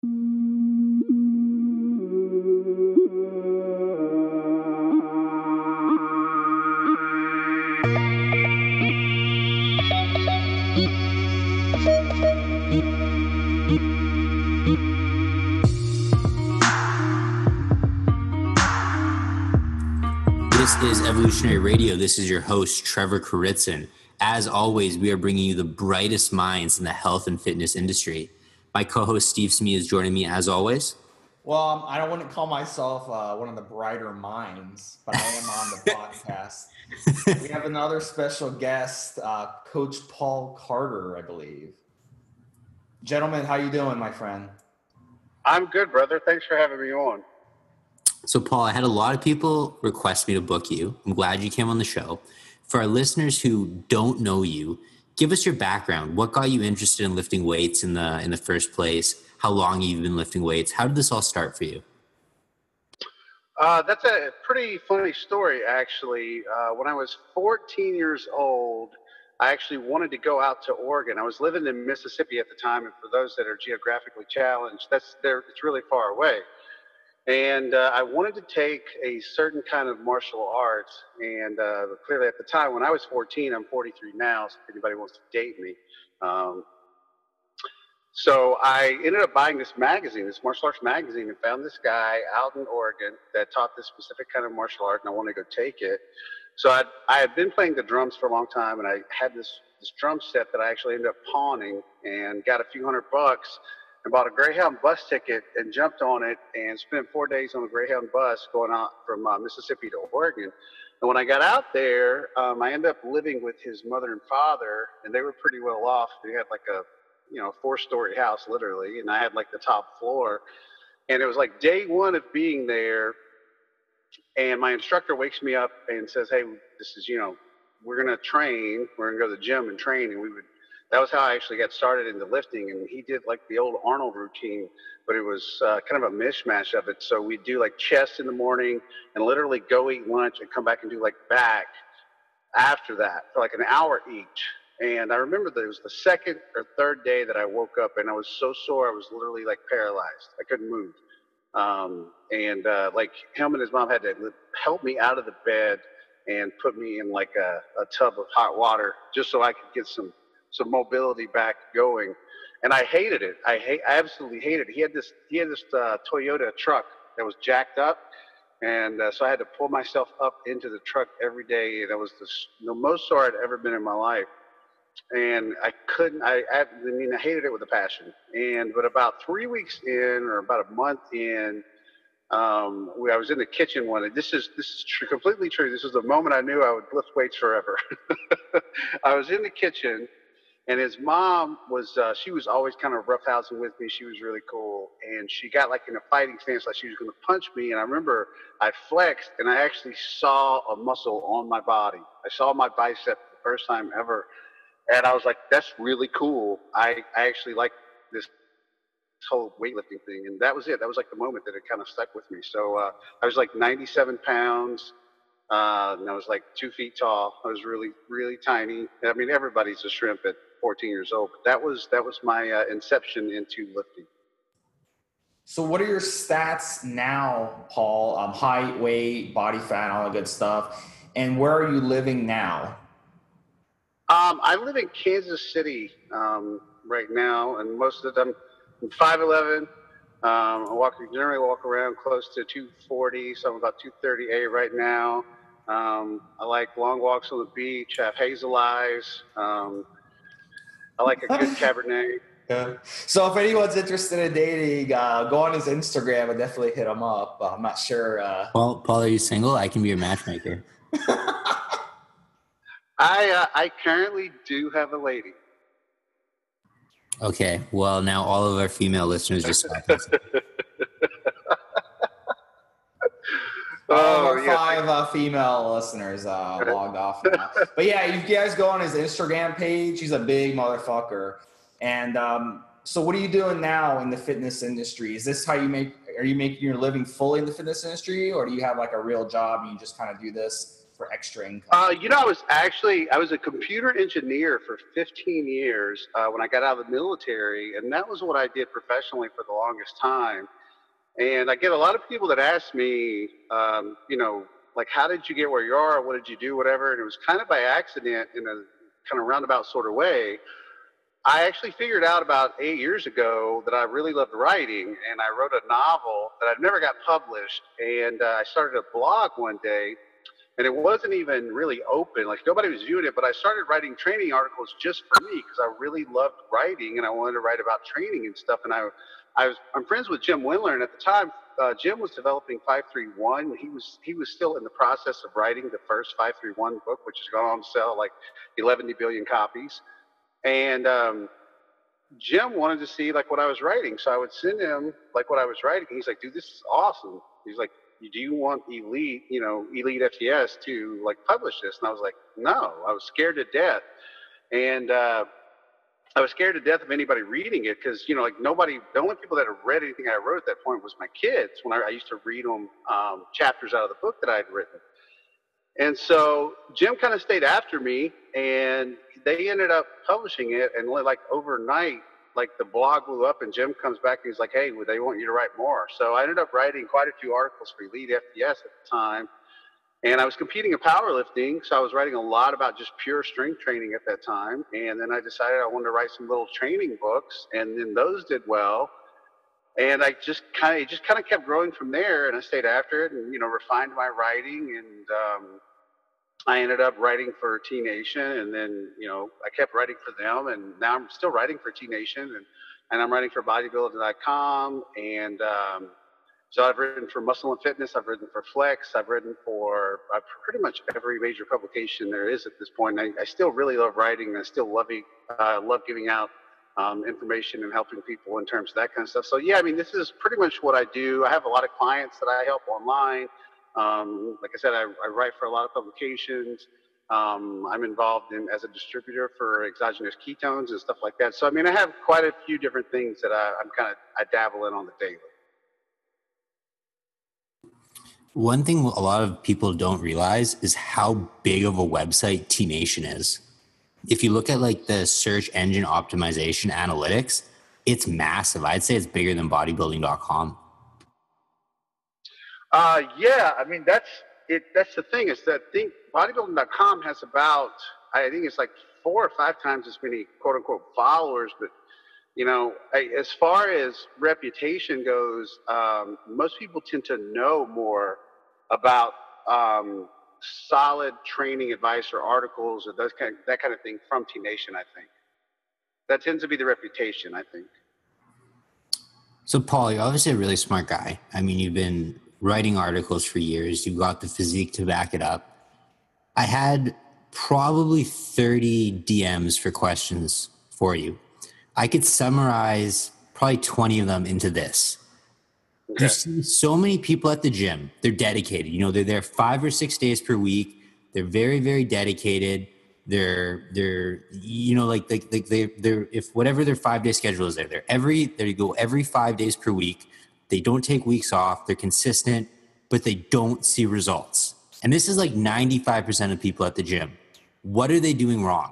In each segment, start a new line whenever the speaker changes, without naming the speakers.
This is Evolutionary Radio. This is your host, Trevor Kuritzin. As always, we are bringing you the brightest minds in the health and fitness industry. My co-host, Steve Smee, is joining me as always.
Well, I wouldn't call myself one of the brighter minds, but I am on the podcast. We have another special guest, Coach Paul Carter, I believe. Gentlemen, how you doing, my friend?
I'm good, brother. Thanks for having me on.
So, Paul, I had a lot of people request me to book you. I'm glad you came on the show. For our listeners who don't know you, give us your background. What got you interested in lifting weights in the first place? How long you've been lifting weights? How did this all start for you?
That's a pretty funny story, actually. When I was 14 years old, I actually wanted to go out to Oregon. I was living in Mississippi at the time, and for those that are geographically challenged, it's really far away. And I wanted to take a certain kind of martial arts, and clearly at the time, when I was 14, I'm 43 now, so if anybody wants to date me. So I ended up buying this magazine, this martial arts magazine, and found this guy out in Oregon that taught this specific kind of martial art, and I wanted to go take it. So I had been playing the drums for a long time, and I had this drum set that I actually ended up pawning and got a few $100 and bought a Greyhound bus ticket and jumped on it and spent 4 days on the Greyhound bus going out from Mississippi to Oregon. And when I got out there, I ended up living with his mother and father, and they were pretty well off. They had like a 4-story house, literally, and I had like the top floor. And it was like day one of being there, and my instructor wakes me up and says, "Hey, this is, we're going to train. We're going to go to the gym and train." And that was how I actually got started into lifting. And he did like the old Arnold routine, but it was kind of a mishmash of it. So we'd do like chest in the morning and literally go eat lunch and come back and do like back after that for like an hour each. And I remember that it was the second or third day that I woke up, and I was so sore I was literally like paralyzed. I couldn't move. Like him and his mom had to help me out of the bed and put me in like a tub of hot water just so I could get some mobility back going. And I hated it. I absolutely hated it. He had this Toyota truck that was jacked up. And so I had to pull myself up into the truck every day. And that was the most sore I'd ever been in my life. And I hated it with a passion. But about 3 weeks in, or about a month in, I was in the kitchen one day. This is completely true. This is the moment I knew I would lift weights forever. I was in the kitchen, and his mom she was always kind of roughhousing with me. She was really cool. And she got like in a fighting stance, like she was going to punch me. And I remember I flexed, and I actually saw a muscle on my body. I saw my bicep for the first time ever. And I was like, that's really cool. I actually like this whole weightlifting thing. And that was it. That was like the moment that it kind of stuck with me. So I was like 97 pounds. And I was like 2 feet tall. I was really, really tiny. I mean, everybody's a shrimp at 14 years old. But that was my inception into lifting.
So what are your stats now, Paul? Height, weight, body fat, all that good stuff. And where are you living now?
I live in Kansas City right now, and most of the time I'm 5'11". I generally walk around close to 240, so I'm about 238 right now. I like long walks on the beach. I have hazel eyes. I like a good Cabernet.
Yeah. So if anyone's interested in dating, go on his Instagram and definitely hit him up. I'm not sure.
Paul, are you single? I can be your matchmaker.
I currently do have a lady.
Okay. Well, now all of our female listeners just
five female listeners logged off now. But yeah, you guys go on his Instagram page. He's a big motherfucker. And so what are you doing now in the fitness industry? Is this how are you making your living fully in the fitness industry, or do you have like a real job and you just kind of do this for extra income?
I was a computer engineer for 15 years when I got out of the military, and that was what I did professionally for the longest time. And I get a lot of people that ask me, like, how did you get where you are? What did you do? Whatever. And it was kind of by accident in a kind of roundabout sort of way. I actually figured out about 8 years ago that I really loved writing, and I wrote a novel that I've never got published. And I started a blog one day, and it wasn't even really open. Like, nobody was viewing it, but I started writing training articles just for me because I really loved writing, and I wanted to write about training and stuff. And I'm friends with Jim Wendler, and at the time, Jim was developing 531. He was still in the process of writing the first 531 book, which has gone on to sell like 11 billion copies. And Jim wanted to see like what I was writing, so I would send him like what I was writing. He's like, "Dude, this is awesome." He's like, "Do you want Elite FTS to like publish this?" And I was like, "No." I was scared to death, and I was scared to death of anybody reading it because like nobody. The only people that had read anything I wrote at that point was my kids. When I used to read them chapters out of the book that I had written. And so Jim kind of stayed after me, and they ended up publishing it. And like overnight, like the blog blew up, and Jim comes back and he's like, "Hey, they want you to write more." So I ended up writing quite a few articles for Elite FTS at the time. And I was competing in powerlifting, so I was writing a lot about just pure strength training at that time. And then I decided I wanted to write some little training books, and then those did well. And I just kind of kept growing from there, and I stayed after it, and refined my writing, and I ended up writing for T Nation, and then I kept writing for them, and now I'm still writing for T Nation, and I'm writing for bodybuilder.com, and so I've written for Muscle and Fitness, I've written for Flex, I've written for pretty much every major publication there is at this point. I still really love writing, and I still love giving out information and helping people in terms of that kind of stuff. So yeah, I mean, this is pretty much what I do. I have a lot of clients that I help online. Like I said, I write for a lot of publications. I'm involved as a distributor for exogenous ketones and stuff like that. So I mean, I have quite a few different things that I dabble in on the daily.
One thing a lot of people don't realize is how big of a website T Nation is. If you look at like the search engine optimization analytics, it's massive. I'd say it's bigger than bodybuilding.com.
Yeah, I mean, that's it. That's the thing, is that bodybuilding.com has about, I think it's like 4 or 5 times as many quote unquote followers. But as far as reputation goes, most people tend to know more about solid training advice or articles or that kind of thing from T Nation. I think that tends to be the reputation, I think.
So Paul, you're obviously a really smart guy. I mean, you've been writing articles for years. You've got the physique to back it up. I had probably 30 DMs for questions for you. I could summarize probably 20 of them into this. Okay. You see so many people at the gym. They're dedicated. They're there 5 or 6 days per week. They're very, very dedicated. They're if whatever their 5-day schedule is, they go every 5 days per week. They don't take weeks off. They're consistent, but they don't see results. And this is like 95% of people at the gym. What are they doing wrong?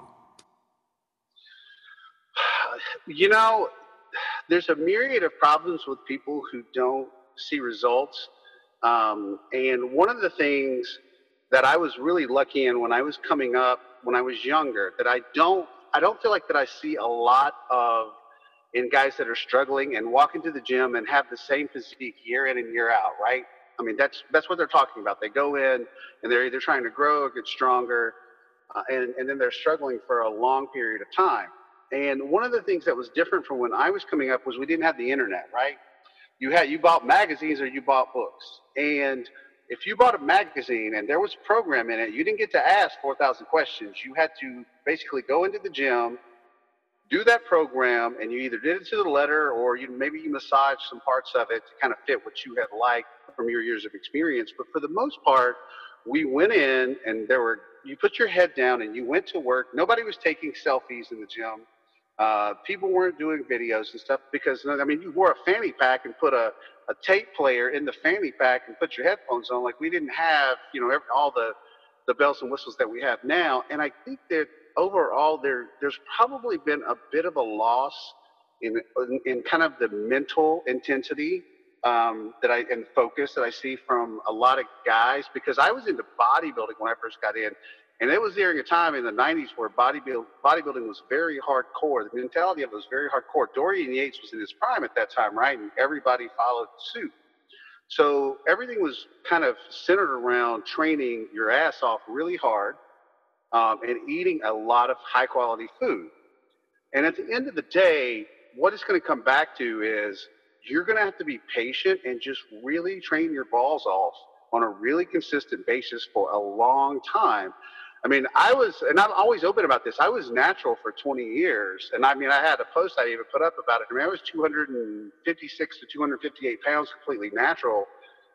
There's a myriad of problems with people who don't see results. And one of the things that I was really lucky in when I was coming up, when I was younger, that I don't feel like that I see a lot of in guys that are struggling and walk into the gym and have the same physique year in and year out, right? I mean, that's what they're talking about. They go in and they're either trying to grow or get stronger, and then they're struggling for a long period of time. And one of the things that was different from when I was coming up was we didn't have the internet, right? You bought magazines or you bought books. And if you bought a magazine and there was a program in it, you didn't get to ask 4,000 questions. You had to basically go into the gym, do that program, and you either did it to the letter or maybe you massaged some parts of it to kind of fit what you had liked from your years of experience. But for the most part, we went in and you put your head down and you went to work. Nobody was taking selfies in the gym. People weren't doing videos and stuff because, I mean, you wore a fanny pack and put a tape player in the fanny pack and put your headphones on. Like, we didn't have, all the the bells and whistles that we have now. And I think that overall there's probably been a bit of a loss in kind of the mental intensity and focus that I see from a lot of guys, because I was into bodybuilding when I first got in. And it was during a time in the 90s where bodybuilding was very hardcore. The mentality of it was very hardcore. Dorian Yates was in his prime at that time, right? And everybody followed suit. So everything was kind of centered around training your ass off really hard and eating a lot of high quality food. And at the end of the day, what it's going to come back to is you're going to have to be patient and just really train your balls off on a really consistent basis for a long time. I mean, and I'm always open about this, I was natural for 20 years. And I mean, I had a post I even put up about it. I mean, I was 256 to 258 pounds, completely natural.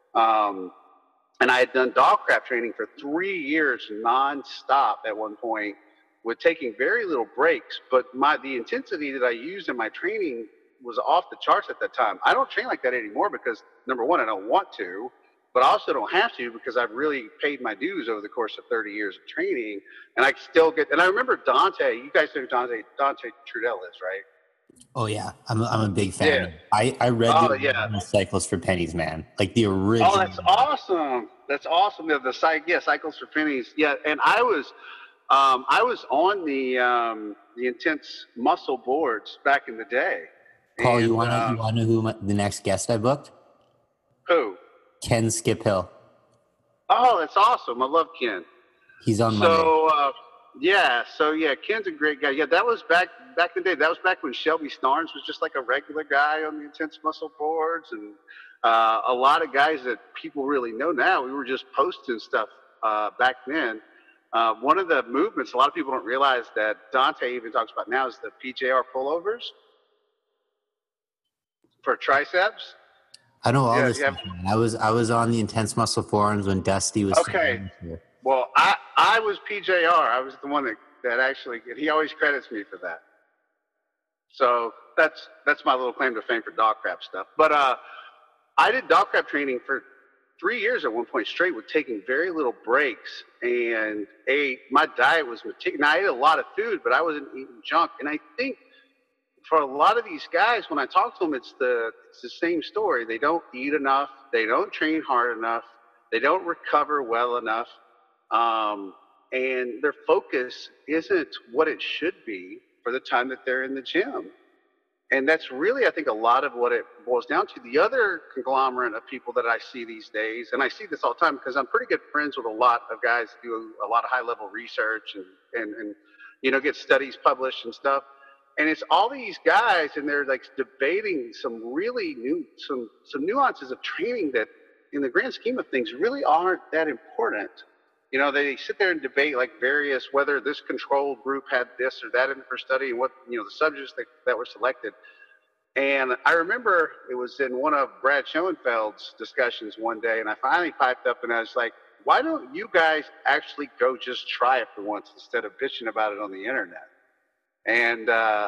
And I had done dog crap training for 3 years nonstop at one point, with taking very little breaks. But the intensity that I used in my training was off the charts at that time. I don't train like that anymore because, number one, I don't want to. But I also don't have to because I've really paid my dues over the course of 30 years of training. And I still and I remember Dante, you guys know who Dante Trudell is, right?
Oh yeah. I'm a big fan. Yeah. I read the Cycles for Pennies, man. Like the original.
Oh, that's awesome. That's awesome. Cycles for Pennies. Yeah. And I was on the Intense Muscle boards back in the day.
Paul, and, you want to know who the next guest I booked?
Who?
Ken Skip Hill.
Oh, that's awesome. I love Ken.
He's on Monday.
So Ken's a great guy. Yeah, that was back in the day. That was back when Shelby Starnes was just like a regular guy on the Intense Muscle boards, and a lot of guys that people really know now. We were just posting stuff back then. One of the movements a lot of people don't realize that Dante even talks about now is the PJR pullovers for triceps.
I know all this stuff. I was on the Intense Muscle forums when Dusty was
okay. Well, I was PJR. I was the one that actually, he always credits me for that. So that's my little claim to fame for dog crap stuff. But I did dog crap training for 3 years at one point straight with taking very little breaks, and my diet was meticulous. Now, I ate a lot of food, but I wasn't eating junk. And I think for a lot of these guys, when I talk to them, it's the same story. They don't eat enough. They don't train hard enough. They don't recover well enough. And their focus isn't what it should be for the time that they're in the gym. And that's really, I think, a lot of what it boils down to. The other conglomerate of people that I see these days, and I see this all the time because I'm pretty good friends with a lot of guys that do a lot of high-level research and get studies published and stuff. And it's all these guys, and they're like debating some really some nuances of training that, in the grand scheme of things, really aren't that important. They sit there and debate like whether this control group had this or that in their study, and what the subjects that were selected. And I remember it was in one of Brad Schoenfeld's discussions one day, and I finally piped up and I was like, "Why don't you guys actually go just try it for once instead of bitching about it on the internet?" And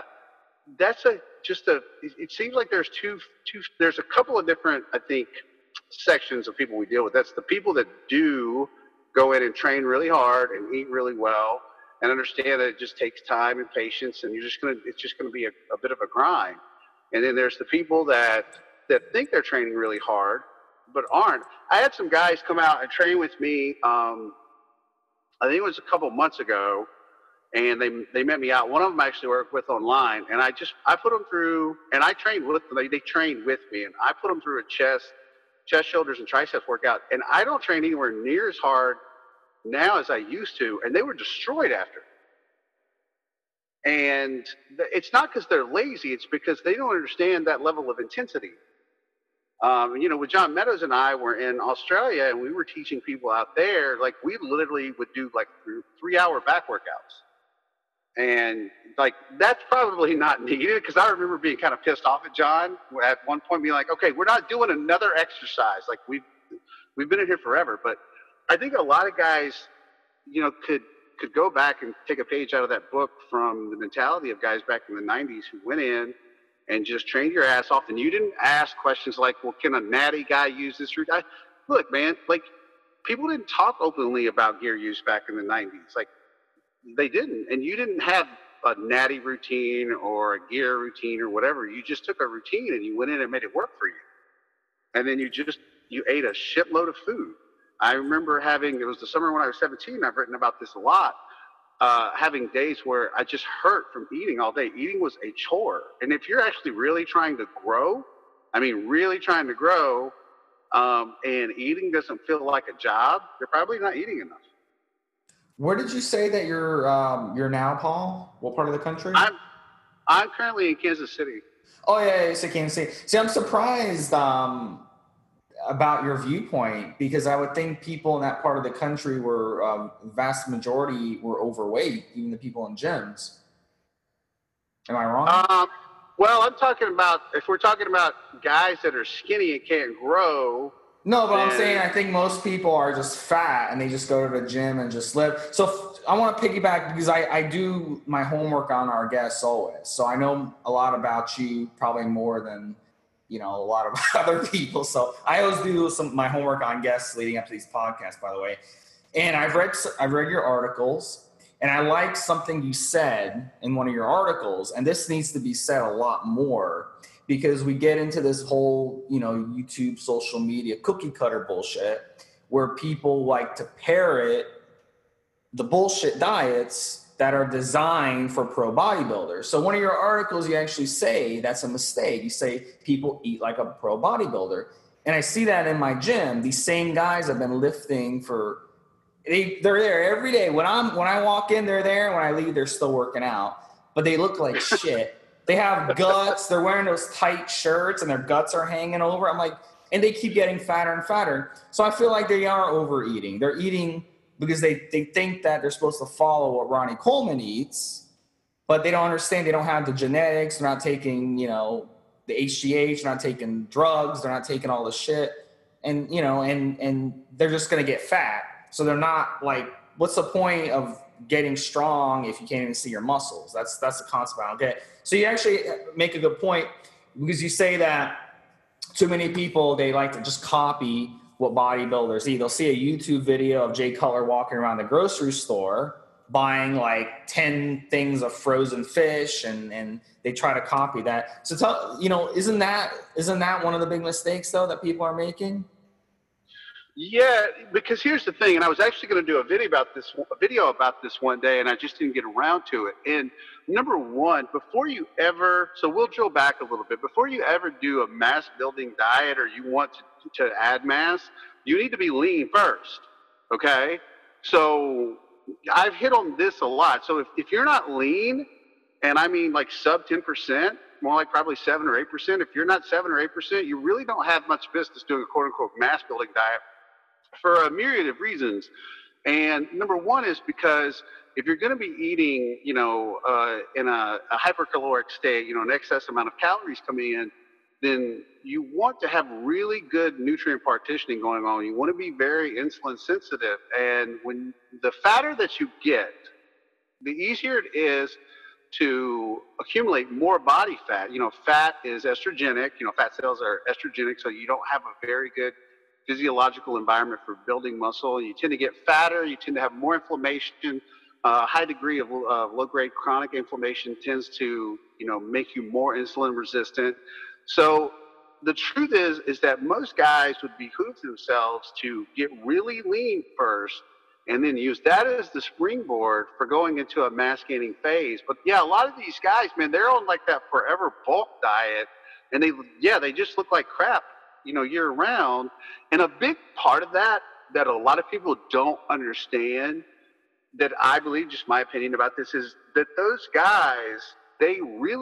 it seems like there's there's a couple of different, I think, sections of people we deal with. That's the people that do go in and train really hard and eat really well and understand that it just takes time and patience, and it's just gonna be a bit of a grind. And then there's the people that think they're training really hard but aren't. I had some guys come out and train with me, I think it was a couple months ago, and they met me out. One of them I actually worked with online, and I put them through, and I trained with them. They trained with me, and I put them through a chest, shoulders, and triceps workout. And I don't train anywhere near as hard now as I used to, and they were destroyed after. And it's not because they're lazy, it's because they don't understand that level of intensity. With John Meadows and I were in Australia, and we were teaching people out there, like we literally would do like 3-hour back workouts. And like, that's probably not needed, because I remember being kind of pissed off at John at one point, being like, okay, we're not doing another exercise. Like we've been in here forever. But I think a lot of guys, could go back and take a page out of that book from the mentality of guys back in the 90s who went in and just trained your ass off. And you didn't ask questions like, well, can a natty guy use this route? Look, man, like people didn't talk openly about gear use back in the 90s. Like, they didn't. And you didn't have a natty routine or a gear routine or whatever. You just took a routine and you went in and made it work for you. And then you ate a shitload of food. I remember it was the summer when I was 17, I've written about this a lot, having days where I just hurt from eating all day. Eating was a chore. And if you're actually really trying to grow, and eating doesn't feel like a job, you're probably not eating enough.
Where did you say that you're now, Paul? What part of the country?
I'm currently in Kansas City.
Oh yeah, it's Kansas City. See, I'm surprised about your viewpoint, because I would think people in that part of the country were vast majority were overweight, even the people in gyms. Am I wrong?
Well, if we're talking about guys that are skinny and can't grow.
No, but I'm saying I think most people are just fat and they just go to the gym and just live. So I want to piggyback, because I do my homework on our guests always. So I know a lot about you, probably more than, a lot of other people. So I always do my homework on guests leading up to these podcasts, by the way. And I've read your articles, and I like something you said in one of your articles. And this needs to be said a lot more, because we get into this whole, YouTube, social media, cookie cutter bullshit, where people like to parrot the bullshit diets that are designed for pro bodybuilders. So one of your articles, you actually say that's a mistake. You say people eat like a pro bodybuilder. And I see that in my gym. These same guys have been lifting they're there every day. When I walk in, they're there. When I leave, they're still working out. But they look like shit. They have guts. They're wearing those tight shirts and their guts are hanging over. I'm like, and they keep getting fatter and fatter. So I feel like they are overeating. They're eating because they think that they're supposed to follow what Ronnie Coleman eats, but they don't understand. They don't have the genetics. They're not taking, the HGH. They're not taking drugs. They're not taking all the shit. And, and they're just going to get fat. So they're not like, what's the point of getting strong if you can't even see your muscles? That's the concept I don't get. So you actually make a good point, because you say that too many people, they like to just copy what bodybuilders eat. They'll see a YouTube video of Jay Cutler walking around the grocery store buying like 10 things of frozen fish, and they try to copy that. So isn't that one of the big mistakes though that people are making?
Yeah, because here's the thing, and I was actually going to do a video about this one day, and I just didn't get around to it. And number one, so we'll drill back a little bit. Before you ever do a mass building diet, or you want to add mass, you need to be lean first. Okay, so I've hit on this a lot. So if you're not lean, and I mean like sub 10%, more like probably 7 or 8%. If you're not 7 or 8%, you really don't have much business doing a quote unquote mass building diet, for a myriad of reasons. And number one is because if you're going to be eating, in a hypercaloric state, an excess amount of calories coming in, then you want to have really good nutrient partitioning going on. You want to be very insulin sensitive. And when the fatter that you get, the easier it is to accumulate more body fat. Fat is estrogenic. Fat cells are estrogenic, so you don't have a very good physiological environment for building muscle. You tend to get fatter. You tend to have more inflammation. High degree of low-grade chronic inflammation tends to, make you more insulin resistant. So the truth is that most guys would behoove themselves to get really lean first, and then use that as the springboard for going into a mass gaining phase. But yeah, a lot of these guys, man, they're on like that forever bulk diet, and they just look like crap, year round. And a big part of that a lot of people don't understand, that I believe, just my opinion about this, is that those guys, they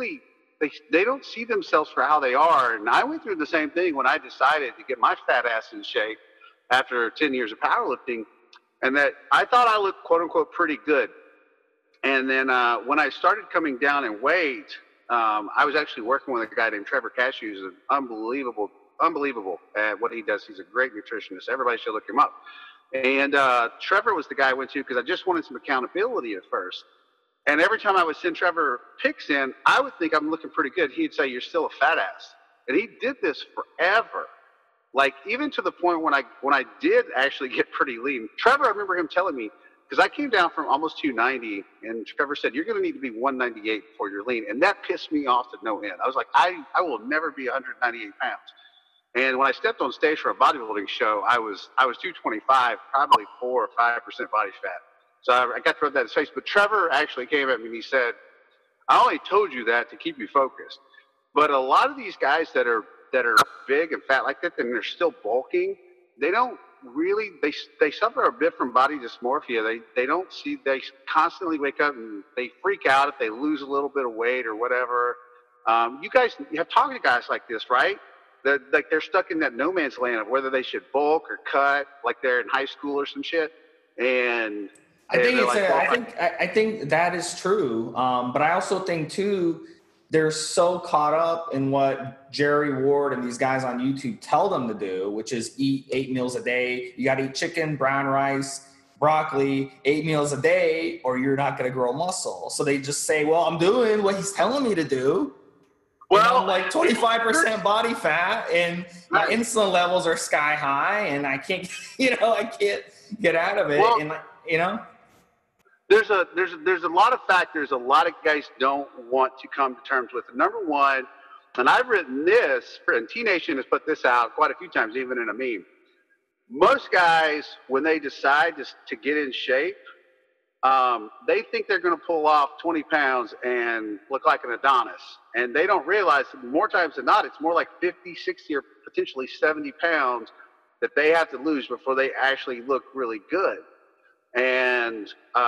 don't see themselves for how they are. And I went through the same thing when I decided to get my fat ass in shape after 10 years of powerlifting, and that I thought I looked quote unquote pretty good. And then when I started coming down in weight, I was actually working with a guy named Trevor Cashew, who's unbelievable at what he does. He's a great nutritionist. Everybody should look him up. And Trevor was the guy I went to because I just wanted some accountability at first. And every time I would send Trevor pics in, I would think I'm looking pretty good. He'd say, "You're still a fat ass." And he did this forever. Like even to the point when I did actually get pretty lean. Trevor, I remember him telling me, because I came down from almost 290, and Trevor said, you're going to need to be 198 before you're lean. And that pissed me off to no end. I was like, I will never be 198 pounds. And when I stepped on stage for a bodybuilding show, I was 225, probably 4 or 5% body fat. So I got to rub that in his face. But Trevor actually came at me and he said, I only told you that to keep you focused. But a lot of these guys that are big and fat like that, and they're still bulking, they don't really, they suffer a bit from body dysmorphia. They don't see, they constantly wake up and they freak out if they lose a little bit of weight or whatever. You guys, you have talked to guys like this, right? That like they're stuck in that no man's land of whether they should bulk or cut, like they're in high school or some shit. And
I think that is true. But I also think too, they're so caught up in what Jerry Ward and these guys on YouTube tell them to do, which is eat 8 meals a day. You got to eat chicken, brown rice, broccoli, 8 meals a day, or you're not going to grow muscle. So they just say, well, I'm doing what he's telling me to do. Well, I'm like 25% body fat and my insulin levels are sky high and I can't, I can't get out of it.
Well,
and
there's a lot of factors a lot of guys don't want to come to terms with. Number one, and I've written this, and T-Nation has put this out quite a few times, even in a meme. Most guys, when they decide to get in shape, they think they're going to pull off 20 pounds and look like an Adonis. And they don't realize that more times than not, it's more like 50, 60, or potentially 70 pounds that they have to lose before they actually look really good. And,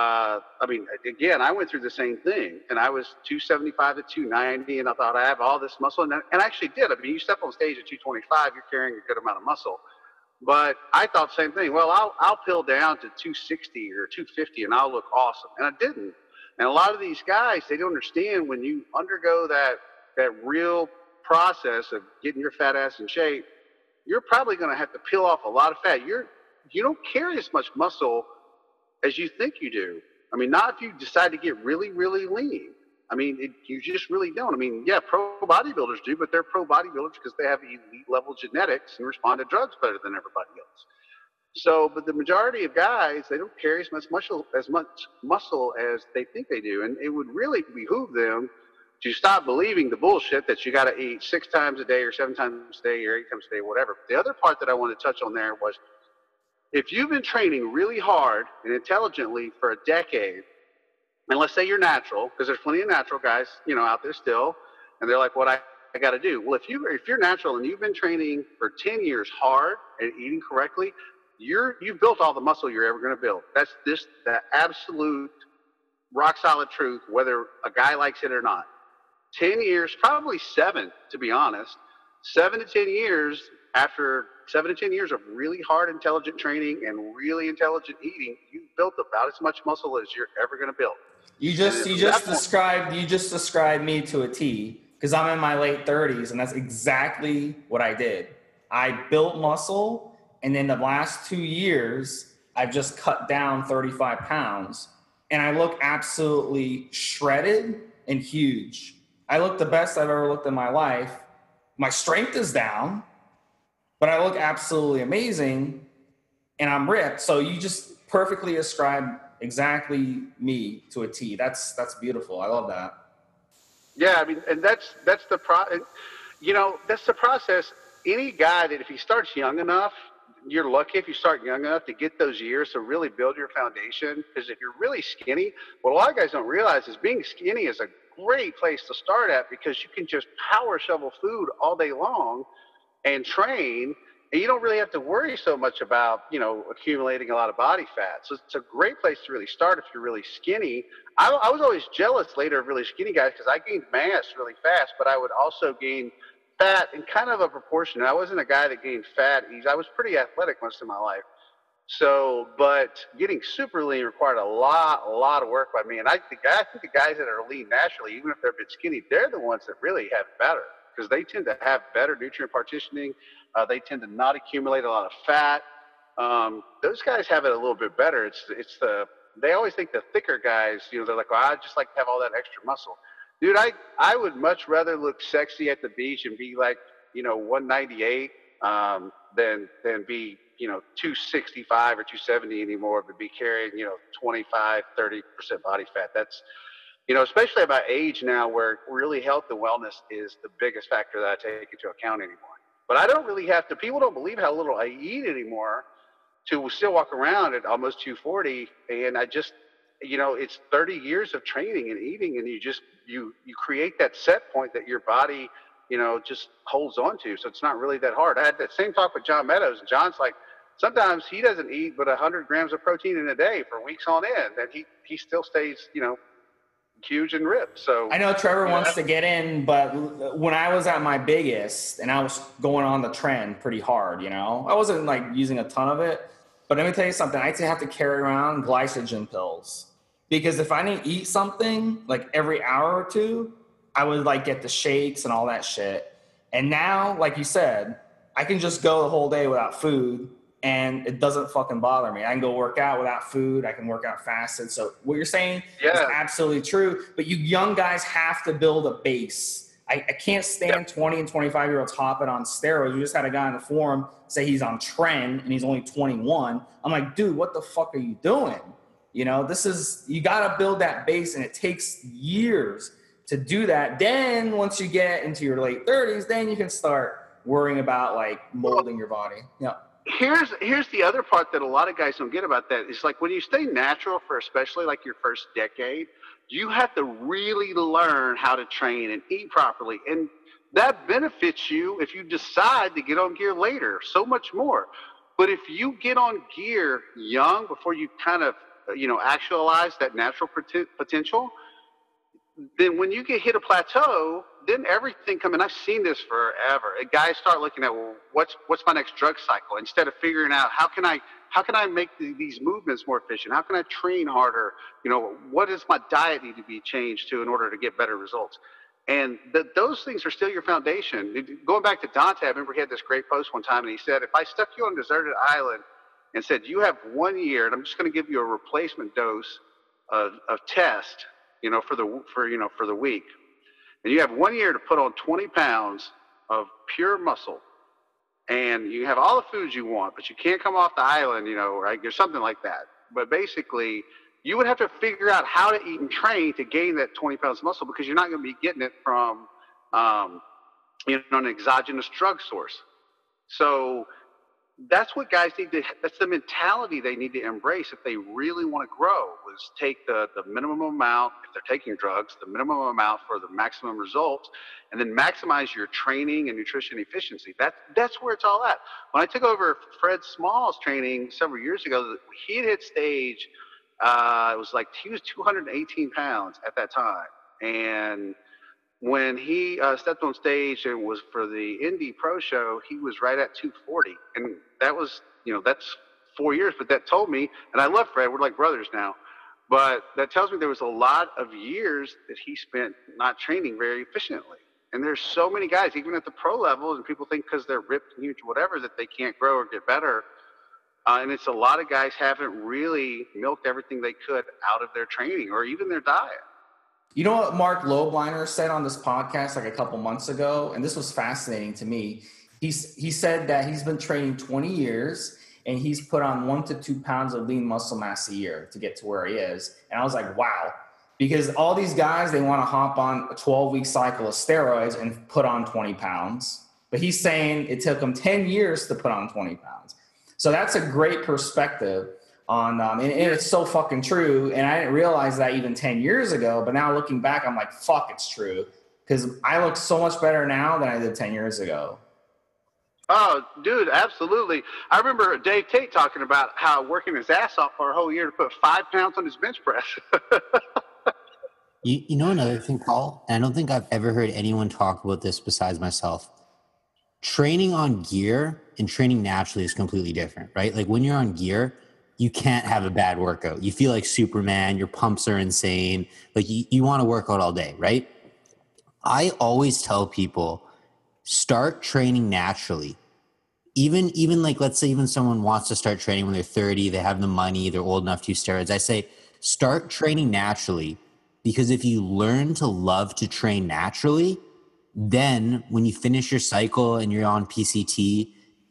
again, I went through the same thing. And I was 275 to 290, and I thought I have all this muscle. And I actually did. I mean, you step on stage at 225, you're carrying a good amount of muscle. But I thought the same thing. Well, I'll pill down to 260 or 250 and I'll look awesome. And I didn't. And a lot of these guys, they don't understand when you undergo that real process of getting your fat ass in shape, you're probably going to have to peel off a lot of fat. You don't carry as much muscle as you think you do. I mean, not if you decide to get really, really lean. I mean, you just really don't. I mean, yeah, pro bodybuilders do, but they're pro bodybuilders because they have elite level genetics and respond to drugs better than everybody else. So, but the majority of guys, they don't carry as much muscle as they think they do. And it would really behoove them to stop believing the bullshit that you got to eat 6 times a day or 7 times a day or 8 times a day, whatever. The other part that I want to touch on there was, if you've been training really hard and intelligently for a decade, and let's say you're natural, because there's plenty of natural guys, out there still, and they're like, what I got to do? Well, if you're natural and you've been training for 10 years hard and eating correctly, you've built all the muscle you're ever going to build. That's the absolute rock solid truth, whether a guy likes it or not. 10 years, probably 7, to be honest. 7 to 10 years after 7 to 10 years of really hard, intelligent training and really intelligent eating, you've built about as much muscle as you're ever going to build.
You just described me to a T, because I'm in my late 30s, and that's exactly what I did. I built muscle, and in the last 2 years, I've just cut down 35 pounds, and I look absolutely shredded and huge. I look the best I've ever looked in my life. My strength is down, but I look absolutely amazing, and I'm ripped. So you just perfectly described exactly me to a T. That's beautiful. I love that.
Yeah, I mean, and that's the that's the process. Any guy that if he starts young enough, you're lucky if you start young enough to get those years to really build your foundation. Because if you're really skinny, what a lot of guys don't realize is being skinny is a great place to start at, because you can just power shovel food all day long and train, and you don't really have to worry so much about, accumulating a lot of body fat. So it's a great place to really start if you're really skinny. I was always jealous later of really skinny guys because I gained mass really fast, but I would also gain fat in kind of a proportion. I wasn't a guy that gained fat. I was pretty athletic most of my life. So, but getting super lean required a lot of work by me. And I think the guys that are lean naturally, even if they're a bit skinny, they're the ones that really have better, because they tend to have better nutrient partitioning. They tend to not accumulate a lot of fat. Those guys have it a little bit better. They always think the thicker guys, they're like, well, I just like to have all that extra muscle. Dude, I would much rather look sexy at the beach and be like, 198 than be, 265 or 270 anymore, but be carrying, 25, 30% body fat. That's, especially about age now, where really health and wellness is the biggest factor that I take into account anymore. But I don't really have to, people don't believe how little I eat anymore to still walk around at almost 240. And I just, it's 30 years of training and eating, and you create that set point that your body, just holds on to. So it's not really that hard. I had that same talk with John Meadows, and John's like, sometimes he doesn't eat but 100 grams of protein in a day for weeks on end, and he still stays, huge and ripped. So
I know Trevor wants to get in, but when I was at my biggest and I was going on the trend pretty hard, I wasn't like using a ton of it, but let me tell you something. I used to have to carry around glycogen pills, because if I didn't eat something like every hour or two, I would like get the shakes and all that shit. And now, like you said, I can just go the whole day without food and it doesn't fucking bother me. I can go work out without food. I can work out fasted. So what you're saying is absolutely true. But you young guys have to build a base. I can't stand 20 and 25-year-olds hopping on steroids. We just had a guy in the forum say he's on tren and he's only 21. I'm like, dude, what the fuck are you doing? You got to build that base, and it takes years to do that. Then once you get into your late 30s, then you can start worrying about like molding your body. Yeah.
Here's the other part that a lot of guys don't get about that is, like, when you stay natural for especially like your first decade, you have to really learn how to train and eat properly. And that benefits you if you decide to get on gear later, so much more. But if you get on gear young, before you kind of, actualize that natural potential, then when you get hit a plateau, then everything comes. And I've seen this forever. Guys start looking at, well, what's my next drug cycle, instead of figuring out how can I make these movements more efficient? How can I train harder? What does my diet need to be changed to in order to get better results? And those things are still your foundation. Going back to Dante, I remember he had this great post one time, and he said, if I stuck you on a deserted island and said, you have 1 year, and I'm just going to give you a replacement dose of test, for the week, and you have 1 year to put on 20 pounds of pure muscle, and you have all the foods you want, but you can't come off the island, right? Or something like that. But basically, you would have to figure out how to eat and train to gain that 20 pounds of muscle, because you're not going to be getting it from, an exogenous drug source. So that's what guys that's the mentality they need to embrace if they really want to grow, is take the minimum amount, if they're taking drugs, the minimum amount for the maximum results, and then maximize your training and nutrition efficiency. That's where it's all at. When I took over Fred Small's training several years ago, he had hit stage, it was like he was 218 pounds at that time. And when he stepped on stage and was for the Indy Pro Show, he was right at 240. And that was, that's 4 years, but that told me, and I love Fred, we're like brothers now, but that tells me there was a lot of years that he spent not training very efficiently. And there's so many guys, even at the pro level, and people think because they're ripped and huge or whatever, that they can't grow or get better. And it's a lot of guys haven't really milked everything they could out of their training or even their diet.
You know what Mark Lobliner said on this podcast like a couple months ago, and this was fascinating to me. He said that he's been training 20 years and he's put on 1 to 2 pounds of lean muscle mass a year to get to where he is. And I was like, wow, because all these guys, they want to hop on a 12-week cycle of steroids and put on 20 pounds. But he's saying it took him 10 years to put on 20 pounds. So that's a great perspective on, and it's so fucking true. And I didn't realize that even 10 years ago, but now looking back, I'm like, fuck, it's true. Because I look so much better now than I did 10 years ago.
Oh, dude, absolutely. I remember Dave Tate talking about how working his ass off for a whole year to put 5 pounds on his bench press.
You know another thing, Paul? And I don't think I've ever heard anyone talk about this besides myself. Training on gear and training naturally is completely different, right? Like when you're on gear, you can't have a bad workout. You feel like Superman, your pumps are insane. Like you want to work out all day, right? I always tell people, start training naturally. Even like, let's say even someone wants to start training when they're 30, they have the money, they're old enough to use steroids. I say, start training naturally, because if you learn to love to train naturally, then when you finish your cycle and you're on PCT,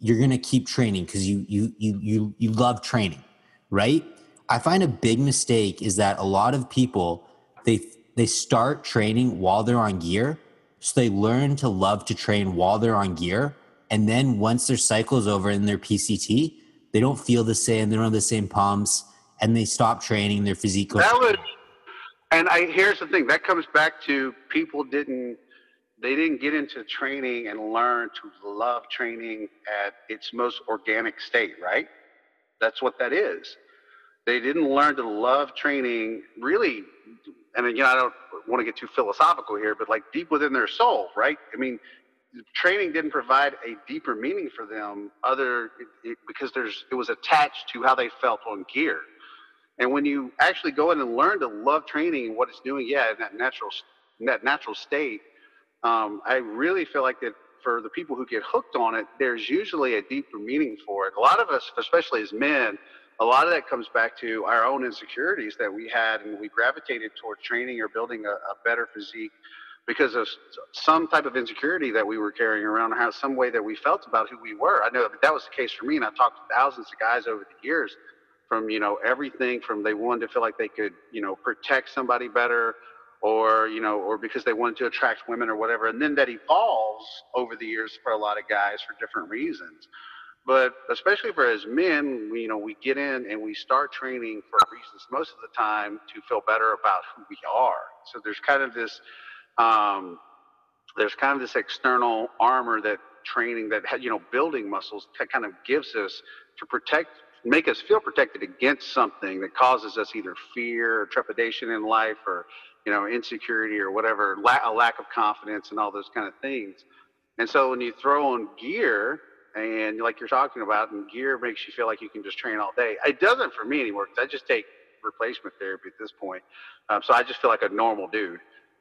you're going to keep training because you love training, right? I find a big mistake is that a lot of people, they start training while they're on gear. So they learn to love to train while they're on gear. And then once their cycle is over in their PCT, they don't feel the same. They don't have the same pumps, and they stop training. Their physique goes.
Here's the thing that comes back to people didn't get into training and learn to love training at its most organic state, right? That's what that is. They didn't learn to love training really, and I don't want to get too philosophical here, but like deep within their soul, right? I mean, training didn't provide a deeper meaning for them because it was attached to how they felt on gear. And when you actually go in and learn to love training and what it's doing, in that natural state, I really feel like that for the people who get hooked on it, there's usually a deeper meaning for it. A lot of us, especially as men, a lot of that comes back to our own insecurities that we had, and we gravitated towards training or building a better physique because of some type of insecurity that we were carrying around, or some way that we felt about who we were. I know that was the case for me, and I've talked to thousands of guys over the years from, everything from they wanted to feel like they could, protect somebody better, or because they wanted to attract women or whatever. And then that evolves over the years for a lot of guys for different reasons. But especially for as men, we get in and we start training for reasons most of the time to feel better about who we are. So there's kind of this external armor that training that, building muscles kind of gives us to make us feel protected against something that causes us either fear or trepidation in life, or insecurity or whatever, a lack of confidence and all those kind of things. And so when you throw on gear, and like you're talking about, and gear makes you feel like you can just train all day. It doesn't for me anymore, because I just take replacement therapy at this point. So I just feel like a normal dude.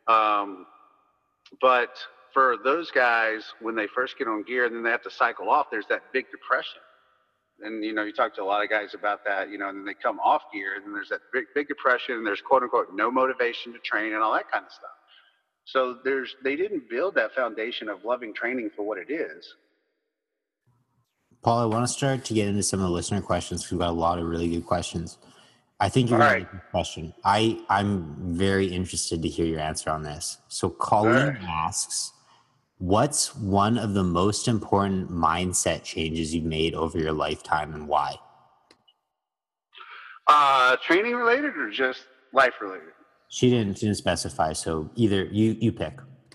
But for those guys, when they first get on gear and then they have to cycle off, there's that big depression. And, you talk to a lot of guys about that, and then they come off gear, and then there's that big depression, and there's quote unquote no motivation to train and all that kind of stuff. So they didn't build that foundation of loving training for what it is.
Paul, I want to start to get into some of the listener questions, because we've got a lot of really good questions. I think you're going to get a question. I'm very interested to hear your answer on this. So Colleen asks, what's one of the most important mindset changes you've made over your lifetime, and why?
Training related or just life related?
She didn't specify, so either you pick.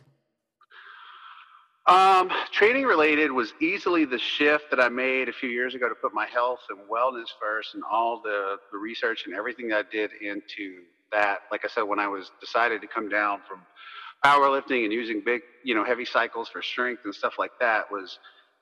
Training related was easily the shift that I made a few years ago to put my health and wellness first, and all the research and everything that I did into that. Like I said, when I decided to come down from powerlifting and using big, heavy cycles for strength and stuff like that, was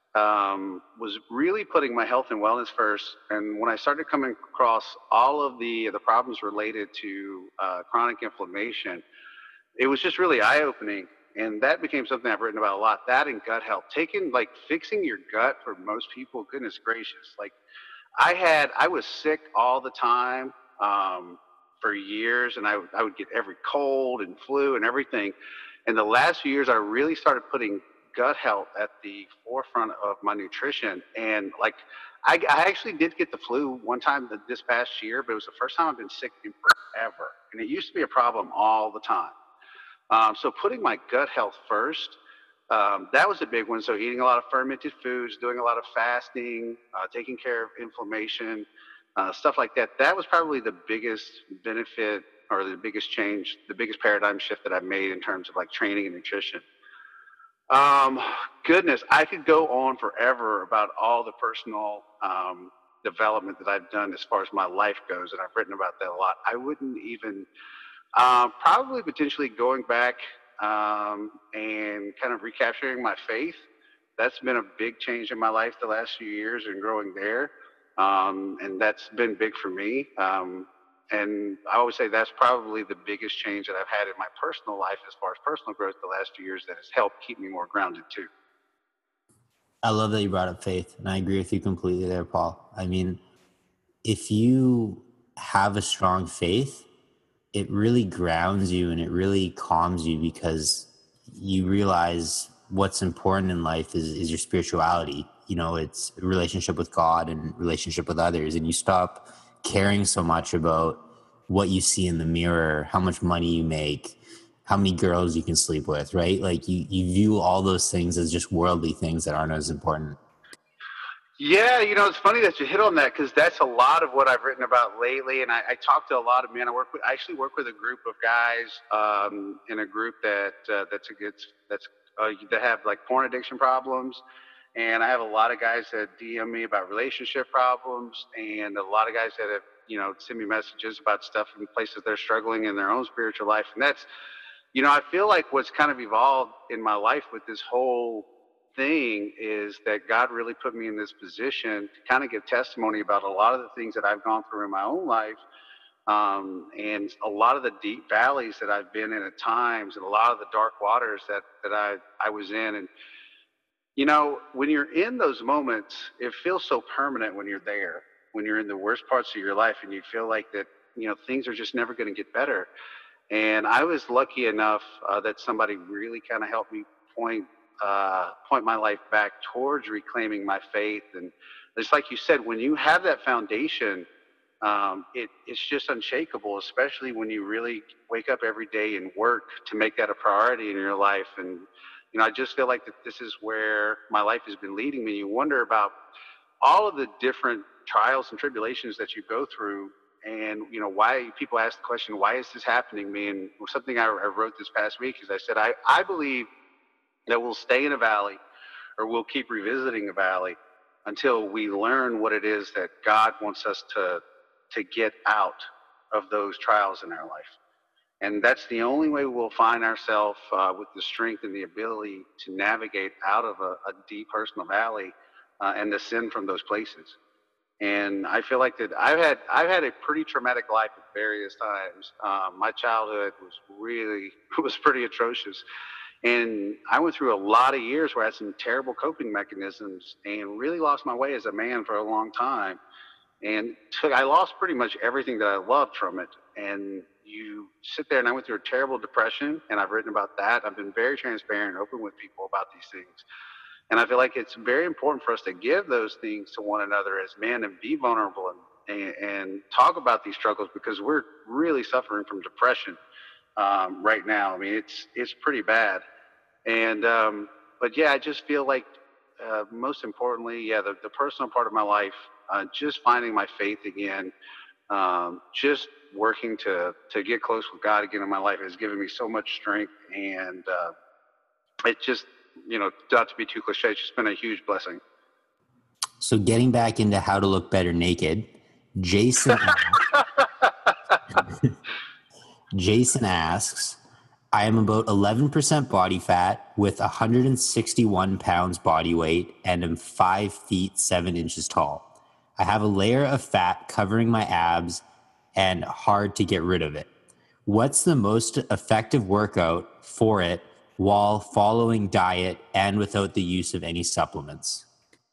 really putting my health and wellness first. And when I started coming across all of the problems related to chronic inflammation, it was just really eye-opening. And that became something I've written about a lot. That and gut health. Fixing your gut for most people, goodness gracious. Like I was sick all the time for years, and I would get every cold and flu and everything. And the last few years, I really started putting gut health at the forefront of my nutrition. And I actually did get the flu one time this past year, but it was the first time I've been sick in forever. And it used to be a problem all the time. So putting my gut health first, that was a big one. So eating a lot of fermented foods, doing a lot of fasting, taking care of inflammation, stuff like that. That was probably the biggest benefit, or the biggest change, the biggest paradigm shift that I've made in terms of training and nutrition. Goodness, I could go on forever about all the personal development that I've done as far as my life goes, and I've written about that a lot. I wouldn't even... probably potentially going back and kind of recapturing my faith. That's been a big change in my life the last few years, and growing there. And that's been big for me. And I always say that's probably the biggest change that I've had in my personal life as far as personal growth the last few years, that has helped keep me more grounded too.
I love that you brought up faith, and I agree with you completely there, Paul. I mean, if you have a strong faith, it really grounds you and it really calms you, because you realize what's important in life is your spirituality. it's a relationship with God and relationship with others, and you stop caring so much about what you see in the mirror, how much money you make, how many girls you can sleep with, right? Like you view all those things as just worldly things that aren't as important.
Yeah, it's funny that you hit on that, because that's a lot of what I've written about lately. And I talk to a lot of men. I actually work with a group of guys in a group that have like porn addiction problems. And I have a lot of guys that DM me about relationship problems, and a lot of guys that have, send me messages about stuff in places they're struggling in their own spiritual life. And that's, I feel like what's kind of evolved in my life with this whole thing is that God really put me in this position to kind of give testimony about a lot of the things that I've gone through in my own life, and a lot of the deep valleys that I've been in at times, and a lot of the dark waters that I was in. And when you're in those moments, it feels so permanent when you're there, when you're in the worst parts of your life and you feel like that, things are just never going to get better. And I was lucky enough that somebody really kind of helped me point my life back towards reclaiming my faith. And it's like you said, when you have that foundation, it's just unshakable, especially when you really wake up every day and work to make that a priority in your life. And I just feel like that this is where my life has been leading me. You wonder about all of the different trials and tribulations that you go through, and why people ask the question, why is this happening to me? And something I wrote this past week is I said, I believe that we'll stay in a valley, or we'll keep revisiting a valley until we learn what it is that God wants us to get out of those trials in our life. And that's the only way we'll find ourselves with the strength and the ability to navigate out of a deep personal valley and ascend from those places. And I feel like that I've had a pretty traumatic life at various times. My childhood was pretty atrocious. And I went through a lot of years where I had some terrible coping mechanisms and really lost my way as a man for a long time. And I lost pretty much everything that I loved from it. And you sit there, and I went through a terrible depression, and I've written about that. I've been very transparent and open with people about these things. And I feel like it's very important for us to give those things to one another as men and be vulnerable and talk about these struggles, because we're really suffering from depression right now. I mean, it's pretty bad. And but yeah, I just feel like most importantly, the personal part of my life, just finding my faith again, just working to get close with God again in my life has given me so much strength. And it just, not to be too cliche, it's just been a huge blessing.
So getting back into how to look better naked, Jason Jason asks, I am about 11% body fat with 161 pounds body weight and am 5 feet 7 inches tall. I have a layer of fat covering my abs and hard to get rid of it. What's the most effective workout for it while following diet and without the use of any supplements?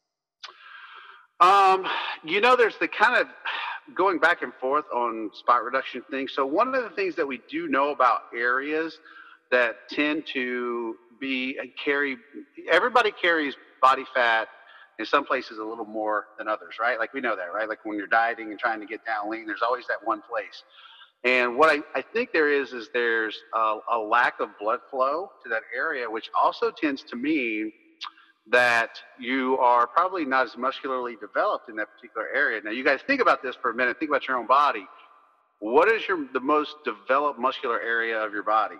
There's the kind of going back and forth on spot reduction things. So one of the things that we do know about areas that tend to everybody carries body fat in some places a little more than others, right? Like we know that, right? Like when you're dieting and trying to get down lean, there's always that one place. And what I think there's a lack of blood flow to that area, which also tends to mean that you are probably not as muscularly developed in that particular area. Now, you guys think about this for a minute. Think about your own body. What is the most developed muscular area of your body?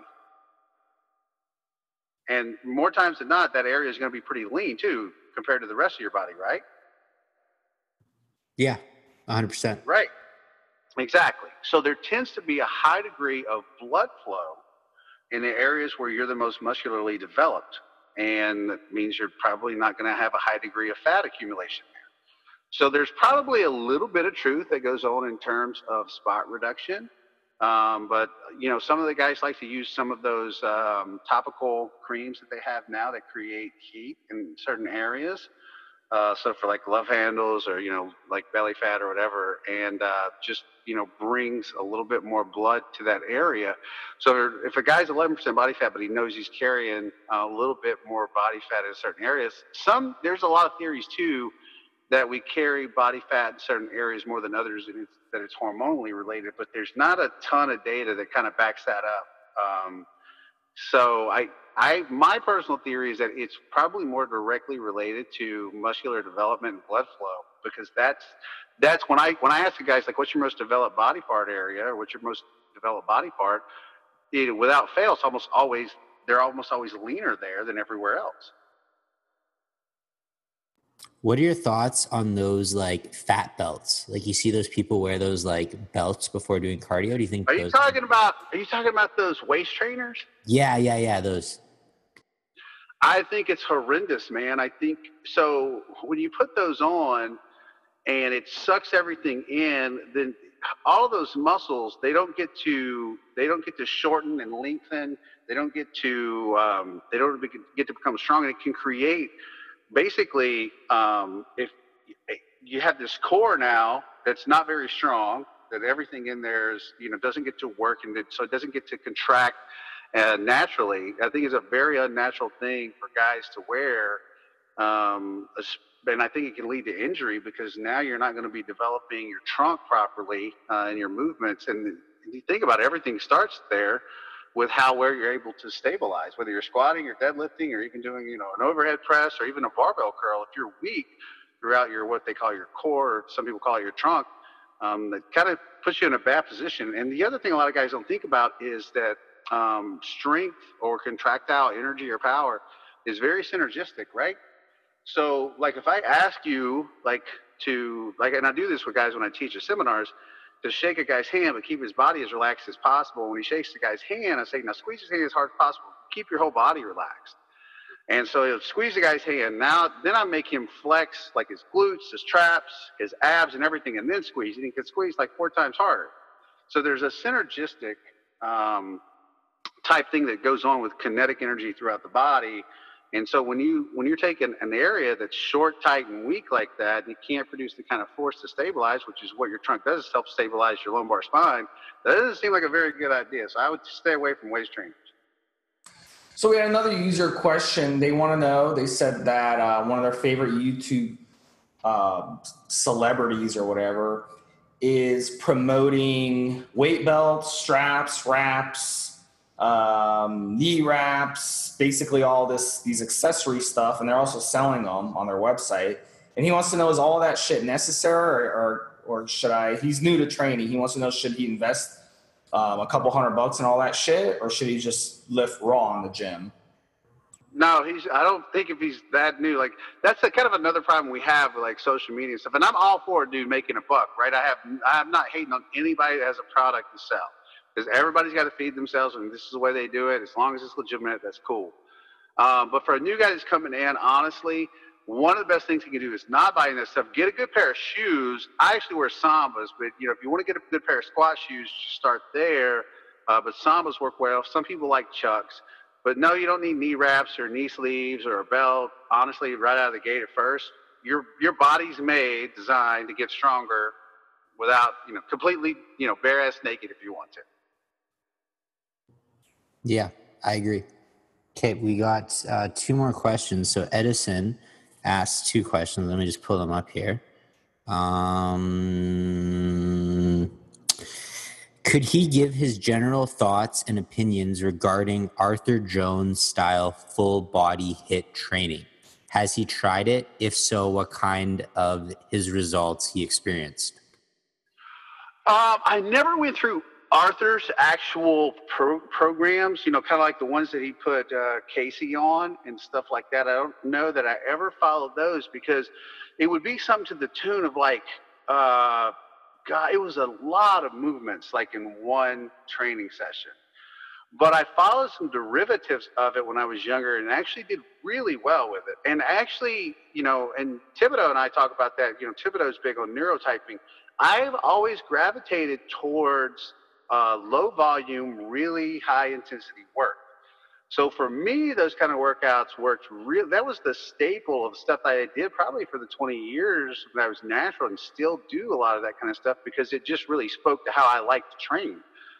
And more times than not, that area is going to be pretty lean too, compared to the rest of your body, right?
Yeah, 100%.
Right. Exactly. So there tends to be a high degree of blood flow in the areas where you're the most muscularly developed. And that means you're probably not going to have a high degree of fat accumulation there. So there's probably a little bit of truth that goes on in terms of spot reduction. But, some of the guys like to use some of those topical creams that they have now that create heat in certain areas. So for like love handles or, like belly fat or whatever, and just, brings a little bit more blood to that area. So if a guy's 11% body fat, but he knows he's carrying a little bit more body fat in certain areas, there's a lot of theories too that we carry body fat in certain areas more than others, and that it's hormonally related, but there's not a ton of data that kind of backs that up. So my personal theory is that it's probably more directly related to muscular development and blood flow, because that's when I ask the guys, like, what's your most developed body part area, or what's your most developed body part, without fail, they're almost always leaner there than everywhere else.
What are your thoughts on those like fat belts? Like, you see those people wear those like belts before doing cardio. Do you think?
Are you talking about those waist trainers?
Yeah. Those.
I think it's horrendous, man. I think so. When you put those on and it sucks everything in, then all those muscles, they don't get to shorten and lengthen. They don't get to become strong, and it can create, basically, if you have this core now that's not very strong, that everything in there is, doesn't get to work, and so it doesn't get to contract naturally. I think it's a very unnatural thing for guys to wear, and I think it can lead to injury, because now you're not going to be developing your trunk properly in your movements. And if you think about it, everything starts there with where you're able to stabilize, whether you're squatting or deadlifting or even doing, an overhead press or even a barbell curl. If you're weak throughout what they call your core, or some people call it your trunk, that kind of puts you in a bad position. And the other thing a lot of guys don't think about is that strength or contractile energy or power is very synergistic, right? So like if I ask you and I do this with guys when I teach at seminars, to shake a guy's hand but keep his body as relaxed as possible. When he shakes the guy's hand, I say, now squeeze his hand as hard as possible. Keep your whole body relaxed. And so he'll squeeze the guy's hand. Then I make him flex like his glutes, his traps, his abs, and everything, and then squeeze. And he can squeeze like 4 times harder. So there's a synergistic type thing that goes on with kinetic energy throughout the body. And so when you're taking an area that's short, tight, and weak like that, and you can't produce the kind of force to stabilize, which is what your trunk does, is help stabilize your lumbar spine, that doesn't seem like a very good idea. So I would stay away from waist trainers.
So we had another user question. They want to know, they said that one of their favorite YouTube celebrities or whatever is promoting weight belts, straps, wraps, knee wraps, basically all these accessory stuff, and they're also selling them on their website. And he wants to know, is all that shit necessary, or should I? He's new to training. He wants to know, should he invest a couple $100 in all that shit, or should he just lift raw in the gym?
No, I don't think if he's that new, like that's kind of another problem we have with like social media and stuff. And I'm all for dude making a buck, right? I'm not hating on anybody that has a product to sell, because everybody's got to feed themselves, and this is the way they do it. As long as it's legitimate, that's cool. But for a new guy that's coming in, honestly, one of the best things he can do is not buy that stuff. Get a good pair of shoes. I actually wear Sambas, but if you want to get a good pair of squat shoes, start there. But Sambas work well. Some people like Chucks. But no, you don't need knee wraps or knee sleeves or a belt. Honestly, right out of the gate at first, your body's designed to get stronger without, completely, bare ass naked if you want to.
Yeah, I agree. Okay, we got 2 more questions. So Edison asked 2 questions. Let me just pull them up here. Could he give his general thoughts and opinions regarding Arthur Jones style full body HIIT training? Has he tried it? If so, what kind of his results he experienced?
I never went through Arthur's actual programs, kind of like the ones that he put Casey on and stuff like that. I don't know that I ever followed those, because it would be something to the tune of like, God, it was a lot of movements like in one training session. But I followed some derivatives of it when I was younger and actually did really well with it. And actually, and Thibodeau and I talk about that, Thibodeau's big on neurotyping. I've always gravitated towards low volume, really high intensity work. So for me, those kind of workouts worked real. That was the staple of stuff I did probably for the 20 years when I was natural, and still do a lot of that kind of stuff because it just really spoke to how I like to train.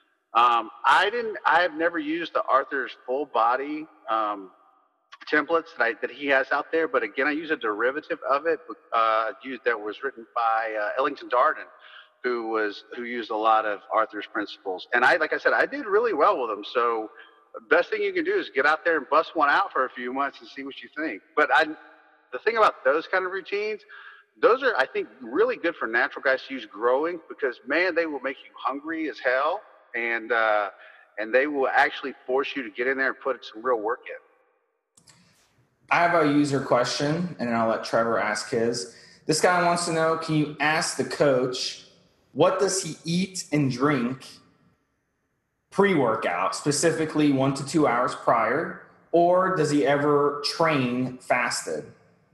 I have never used the Arthur's full body templates that he has out there, but again, I use a derivative of it. That was written by Ellington Darden, who used a lot of Arthur's principles, and like I said, I did really well with them. So the best thing you can do is get out there and bust one out for a few months and see what you think. But the thing about those kind of routines, those are, I think, really good for natural guys to use growing, because man, they will make you hungry as hell, and they will actually force you to get in there and put some real work in.
I have a user question, and then I'll let Trevor ask his. This guy wants to know, can you ask the coach, what does he eat and drink pre-workout, specifically 1 to 2 hours prior, or does he ever train fasted?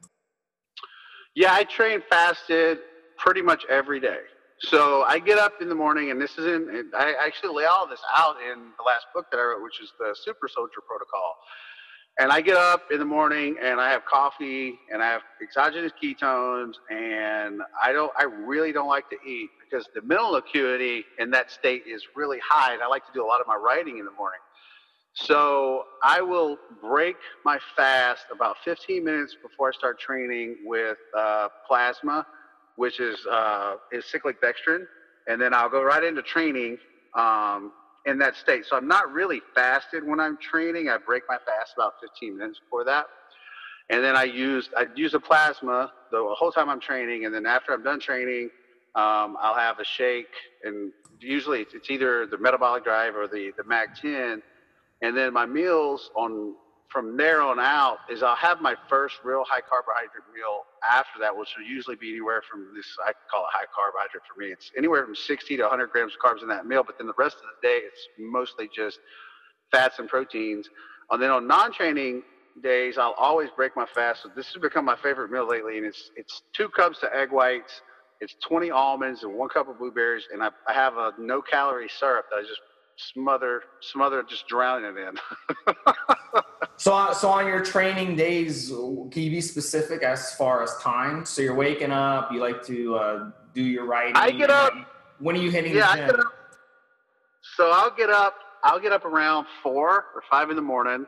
Yeah, I train fasted pretty much every day. So I get up in the morning, and I actually lay all this out in the last book that I wrote, which is the Super Soldier Protocol. And I get up in the morning and I have coffee and I have exogenous ketones, and I really don't like to eat because the mental acuity in that state is really high, and I like to do a lot of my writing in the morning. So I will break my fast about 15 minutes before I start training with plasma, which is cyclic dextrin, and then I'll go right into training in that state. So I'm not really fasted when I'm training. I break my fast about 15 minutes before that. And then I use a plasma the whole time I'm training. And then after I'm done training, I'll have a shake. And usually it's either the Metabolic Drive or the MAG-10. And then my meals from there on out is I'll have my first real high carbohydrate meal after that, which will usually be anywhere from I call it high carbohydrate for me. It's anywhere from 60 to 100 grams of carbs in that meal, but then the rest of the day, it's mostly just fats and proteins. And then on non-training days, I'll always break my fast. So this has become my favorite meal lately, and it's 2 cups of egg whites, it's 20 almonds and 1 cup of blueberries, and I have a no-calorie syrup that I just smother, just drowning it in.
So on your training days, can you be specific as far as time? So you're waking up, you like to do your writing.
I get up.
When are you hitting
the gym?
I get up.
So I'll get up around 4 or 5 in the morning,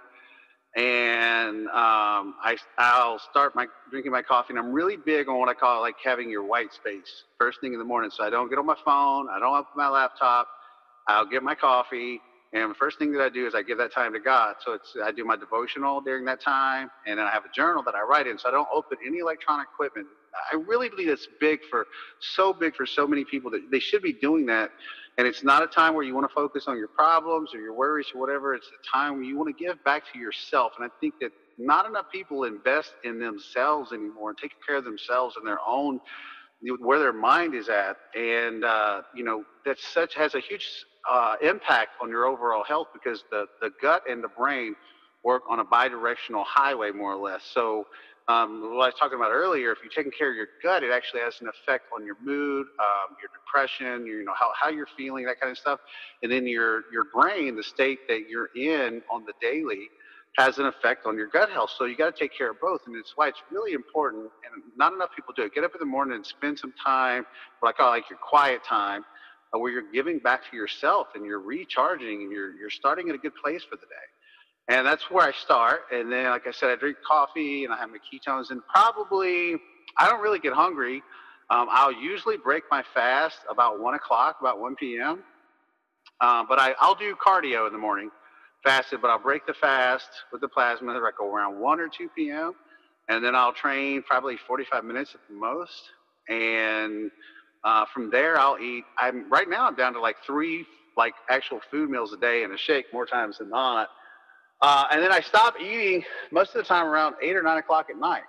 and I'll start drinking my coffee. And I'm really big on what I call like having your white space first thing in the morning. So I don't get on my phone. I don't open my laptop. I'll get my coffee. And the first thing that I do is I give that time to God. So I do my devotional during that time, and then I have a journal that I write in. So I don't open any electronic equipment. I really believe it's big for so many people that they should be doing that. And it's not a time where you want to focus on your problems or your worries or whatever. It's a time where you want to give back to yourself. And I think that not enough people invest in themselves anymore and take care of themselves and their own, where their mind is at. And, that has a huge impact on your overall health, because the gut and the brain work on a bidirectional highway, more or less. So what I was talking about earlier, if you're taking care of your gut, it actually has an effect on your mood, your depression, how you're feeling, that kind of stuff. And then your brain, the state that you're in on the daily, has an effect on your gut health. So you got to take care of both. And it's why it's really important, and not enough people do it. Get up in the morning and spend some time, what I call like your quiet time, where you're giving back to yourself and you're recharging and you're starting in a good place for the day. And that's where I start. And then, like I said, I drink coffee and I have my ketones, and probably I don't really get hungry. I'll usually break my fast about 1 o'clock, about 1 p.m. But I'll do cardio in the morning, fasted, but I'll break the fast with the plasma like around 1 or 2 p.m. And then I'll train probably 45 minutes at the most. And from there, I'll eat. Right now I'm down to like 3 actual food meals a day and a shake more times than not. And then I stop eating most of the time around 8 or 9 o'clock at night.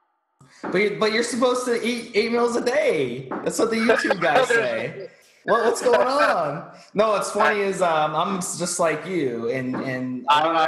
But you're supposed to eat 8 meals a day. That's what the YouTube guys say. What's going on? No, what's funny is I'm just like you, and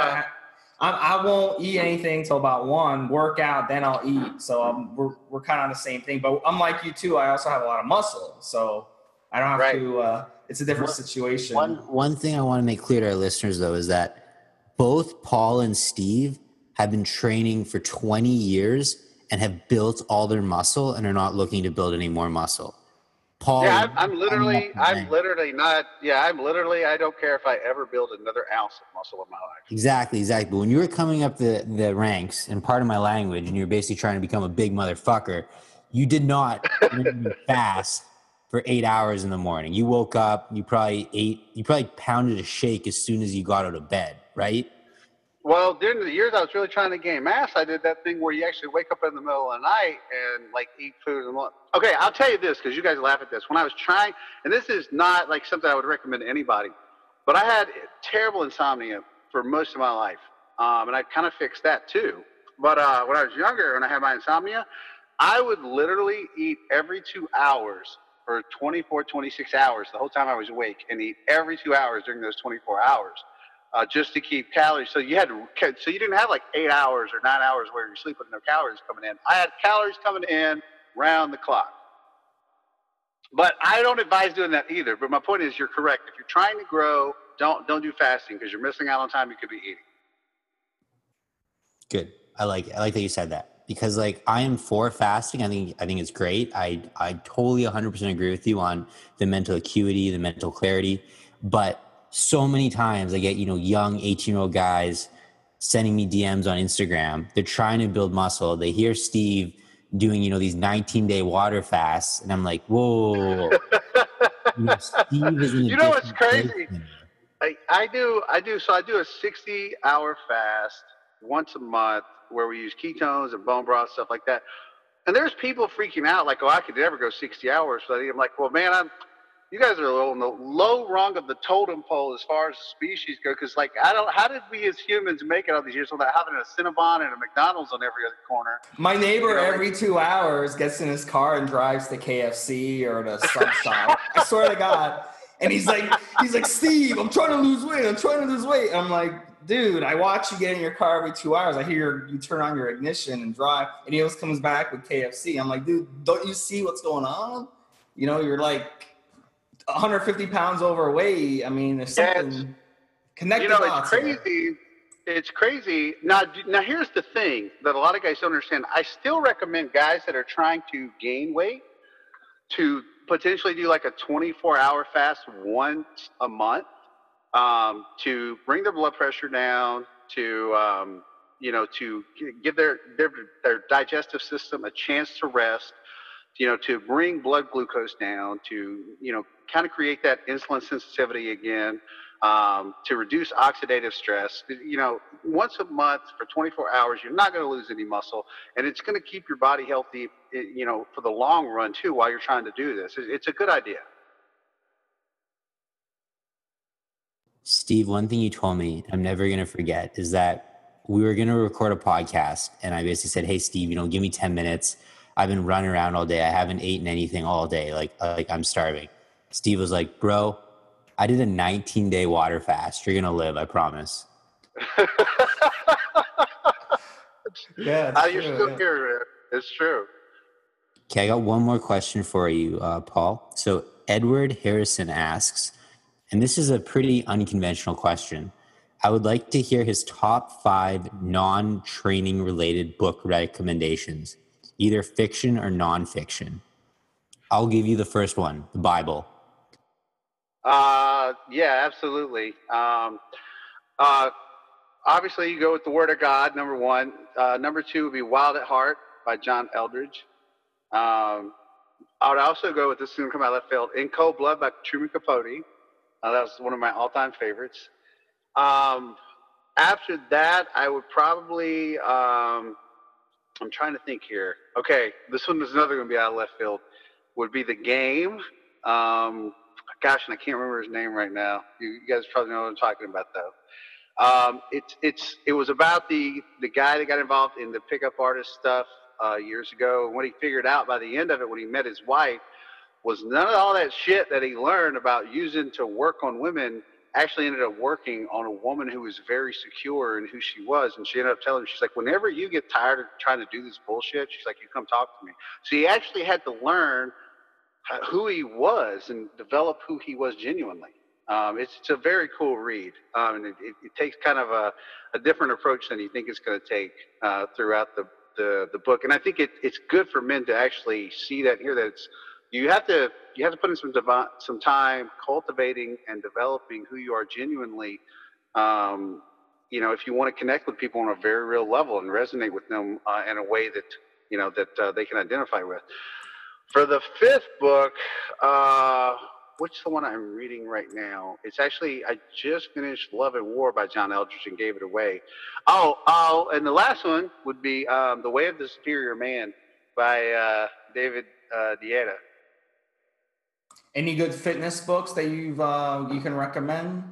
I won't eat anything till about 1, work out, then I'll eat. So we're kind of on the same thing. But I'm like you too. I also have a lot of muscle, so I don't have to. It's a different situation.
One thing I want to make clear to our listeners, though, is that both Paul and Steve have been training for 20 years and have built all their muscle and are not looking to build any more muscle. Paul,
Yeah, I'm literally not. Yeah, I don't care if I ever build another ounce of muscle in my life.
Exactly. But when you were coming up the ranks, and part of my language, and you're basically trying to become a big motherfucker, you did not fast for 8 hours in the morning. You woke up, you probably pounded a shake as soon as you got out of bed, right?
Well, during the years I was really trying to gain mass, I did that thing where you actually wake up in the middle of the night and like eat food in the morning. Okay, I'll tell you this because you guys laugh at this. When I was trying, and this is not like something I would recommend to anybody, but I had terrible insomnia for most of my life, and I kind of fixed that too. But when I was younger, when I had my insomnia, I would literally eat every 2 hours for 24, 26 hours the whole time I was awake, and eat every 2 hours during those 24 hours. Just to keep calories. So you didn't have like 8 hours or 9 hours where you're sleeping with no calories coming in. I had calories coming in round the clock. But I don't advise doing that either. But my point is, you're correct. If you're trying to grow, don't do fasting because you're missing out on time you could be eating.
Good. I like that you said that because like I am for fasting. I think it's great. I totally 100% agree with you on the mental acuity, the mental clarity, but so many times I get, young 18-year-old guys sending me DMs on Instagram. They're trying to build muscle. They hear Steve doing, these 19-day water fasts. And I'm like, whoa. Steve is in
you know what's crazy? I do a 60-hour fast once a month where we use ketones and bone broth, stuff like that. And there's people freaking out like, oh, I could never go 60 hours. So I'm like, well, man, you guys are on the low rung of the totem pole as far as the species go. Because, how did we as humans make it all these years without having a Cinnabon and a McDonald's on every other corner?
My neighbor every 2 hours gets in his car and drives to KFC or to Sub Shop. I swear to God. And he's like, Steve, I'm trying to lose weight. And I'm like, dude, I watch you get in your car every 2 hours. I hear you turn on your ignition and drive. And he always comes back with KFC. I'm like, dude, don't you see what's going on? You're like 150 pounds overweight. I mean, there's something connected.
It's crazy. It's crazy. Now, here's the thing that a lot of guys don't understand. I still recommend guys that are trying to gain weight to potentially do like a 24-hour fast once a month to bring their blood pressure down, to give their digestive system a chance to rest, to bring blood glucose down, to kind of create that insulin sensitivity again, to reduce oxidative stress. Once a month for 24 hours, you're not going to lose any muscle, and it's going to keep your body healthy, for the long run too. While you're trying to do this, it's a good idea.
Steve, one thing you told me I'm never going to forget is that we were going to record a podcast, and I basically said, "Hey, Steve, give me 10 minutes. I've been running around all day. I haven't eaten anything all day. Like I'm starving." Steve was like, "Bro, I did a 19-day water fast. You're going to live, I promise."
Yeah.
You're still here. It's true.
Okay, I got one more question for you, Paul. So Edward Harrison asks, and this is a pretty unconventional question. I would like to hear his top 5 non-training related book recommendations, either fiction or nonfiction. I'll give you the first one, the Bible.
Yeah, absolutely. Obviously, you go with the Word of God, number 1. Number 2 would be Wild at Heart by John Eldridge. I would also go with, this is going to come out of left field, In Cold Blood by Truman Capote. That was one of my all-time favorites. After that, I would probably, I'm trying to think here. Okay, this one is another going to be out of left field. Would be The Game. Gosh, and I can't remember his name right now. You guys probably know what I'm talking about, though. It was about the guy that got involved in the pickup artist stuff years ago. And what he figured out by the end of it, when he met his wife, was none of all that shit that he learned about using to work on women actually ended up working on a woman who was very secure in who she was. And she ended up telling him, she's like, whenever you get tired of trying to do this bullshit, she's like, you come talk to me. So he actually had to learn who he was and develop who he was genuinely. It's a very cool read, and it takes kind of a different approach than you think it's going to take throughout the book. And I think it's good for men to actually see that and hear that you have to put in some time cultivating and developing who you are genuinely. If you want to connect with people on a very real level and resonate with them in a way that they can identify with. For the fifth book, which is the one I'm reading right now? It's actually, I just finished Love and War by John Eldredge and gave it away. And the last one would be The Way of the Superior Man by David Deida.
Any good fitness books that you can recommend?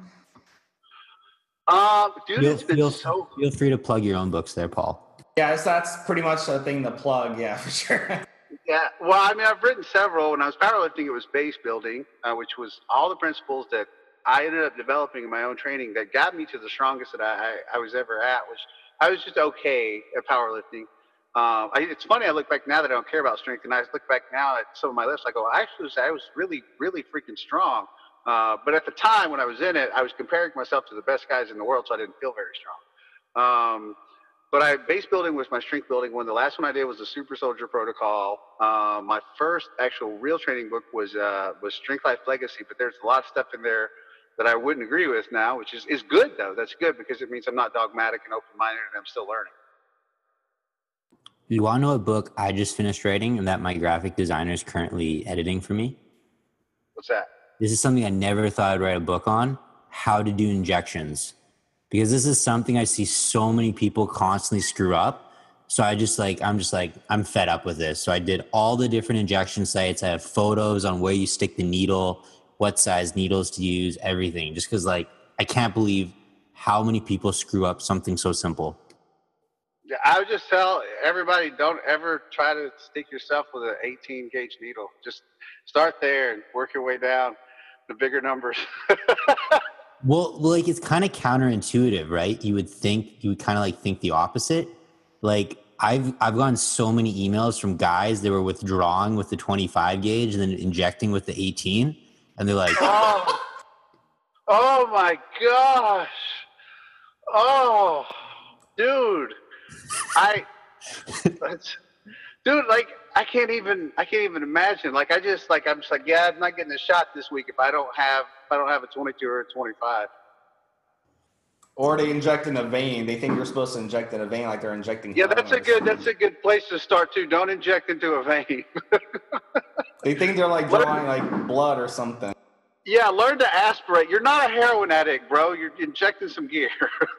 Feel free to plug your own books there, Paul.
Yeah, that's pretty much a thing to plug. Yeah, for sure.
Yeah, well, I mean, I've written several. When I was powerlifting, it was base building, which was all the principles that I ended up developing in my own training that got me to the strongest that I was ever at, which I was just okay at powerlifting. It's funny, I look back now that I don't care about strength, and I look back now at some of my lifts, I go, I was really, really freaking strong. But at the time when I was in it, I was comparing myself to the best guys in the world, so I didn't feel very strong. But base building was my strength building one. The last one I did was the Super Soldier Protocol. My first actual real training book was Strength Life Legacy, but there's a lot of stuff in there that I wouldn't agree with now, which is good, though. That's good because it means I'm not dogmatic and open-minded and I'm still learning.
You want to know a book I just finished writing and that my graphic designer is currently editing for me?
What's that?
This is something I never thought I'd write a book on, how to do injections. Because this is something I see so many people constantly screw up. So I'm fed up with this. So I did all the different injection sites. I have photos on where you stick the needle, what size needles to use, everything. Just because I can't believe how many people screw up something so simple.
Yeah, I would just tell everybody, don't ever try to stick yourself with an 18 gauge needle. Just start there and work your way down the bigger numbers.
Well, it's kind of counterintuitive, right? You would kind of think the opposite. I've gotten so many emails from guys that were withdrawing with the 25 gauge and then injecting with the 18, and they're like,
"Oh my gosh, oh, dude, I can't even imagine. I'm just yeah, I'm not getting a shot this week if I don't have a 22 or a 25.
Or they inject in a vein. They think you're supposed to inject in a vein like they're injecting.
Yeah, that's a good place to start too. Don't inject into a vein.
They think they're drawing blood or something.
Yeah, learn to aspirate. You're not a heroin addict, bro. You're injecting some gear.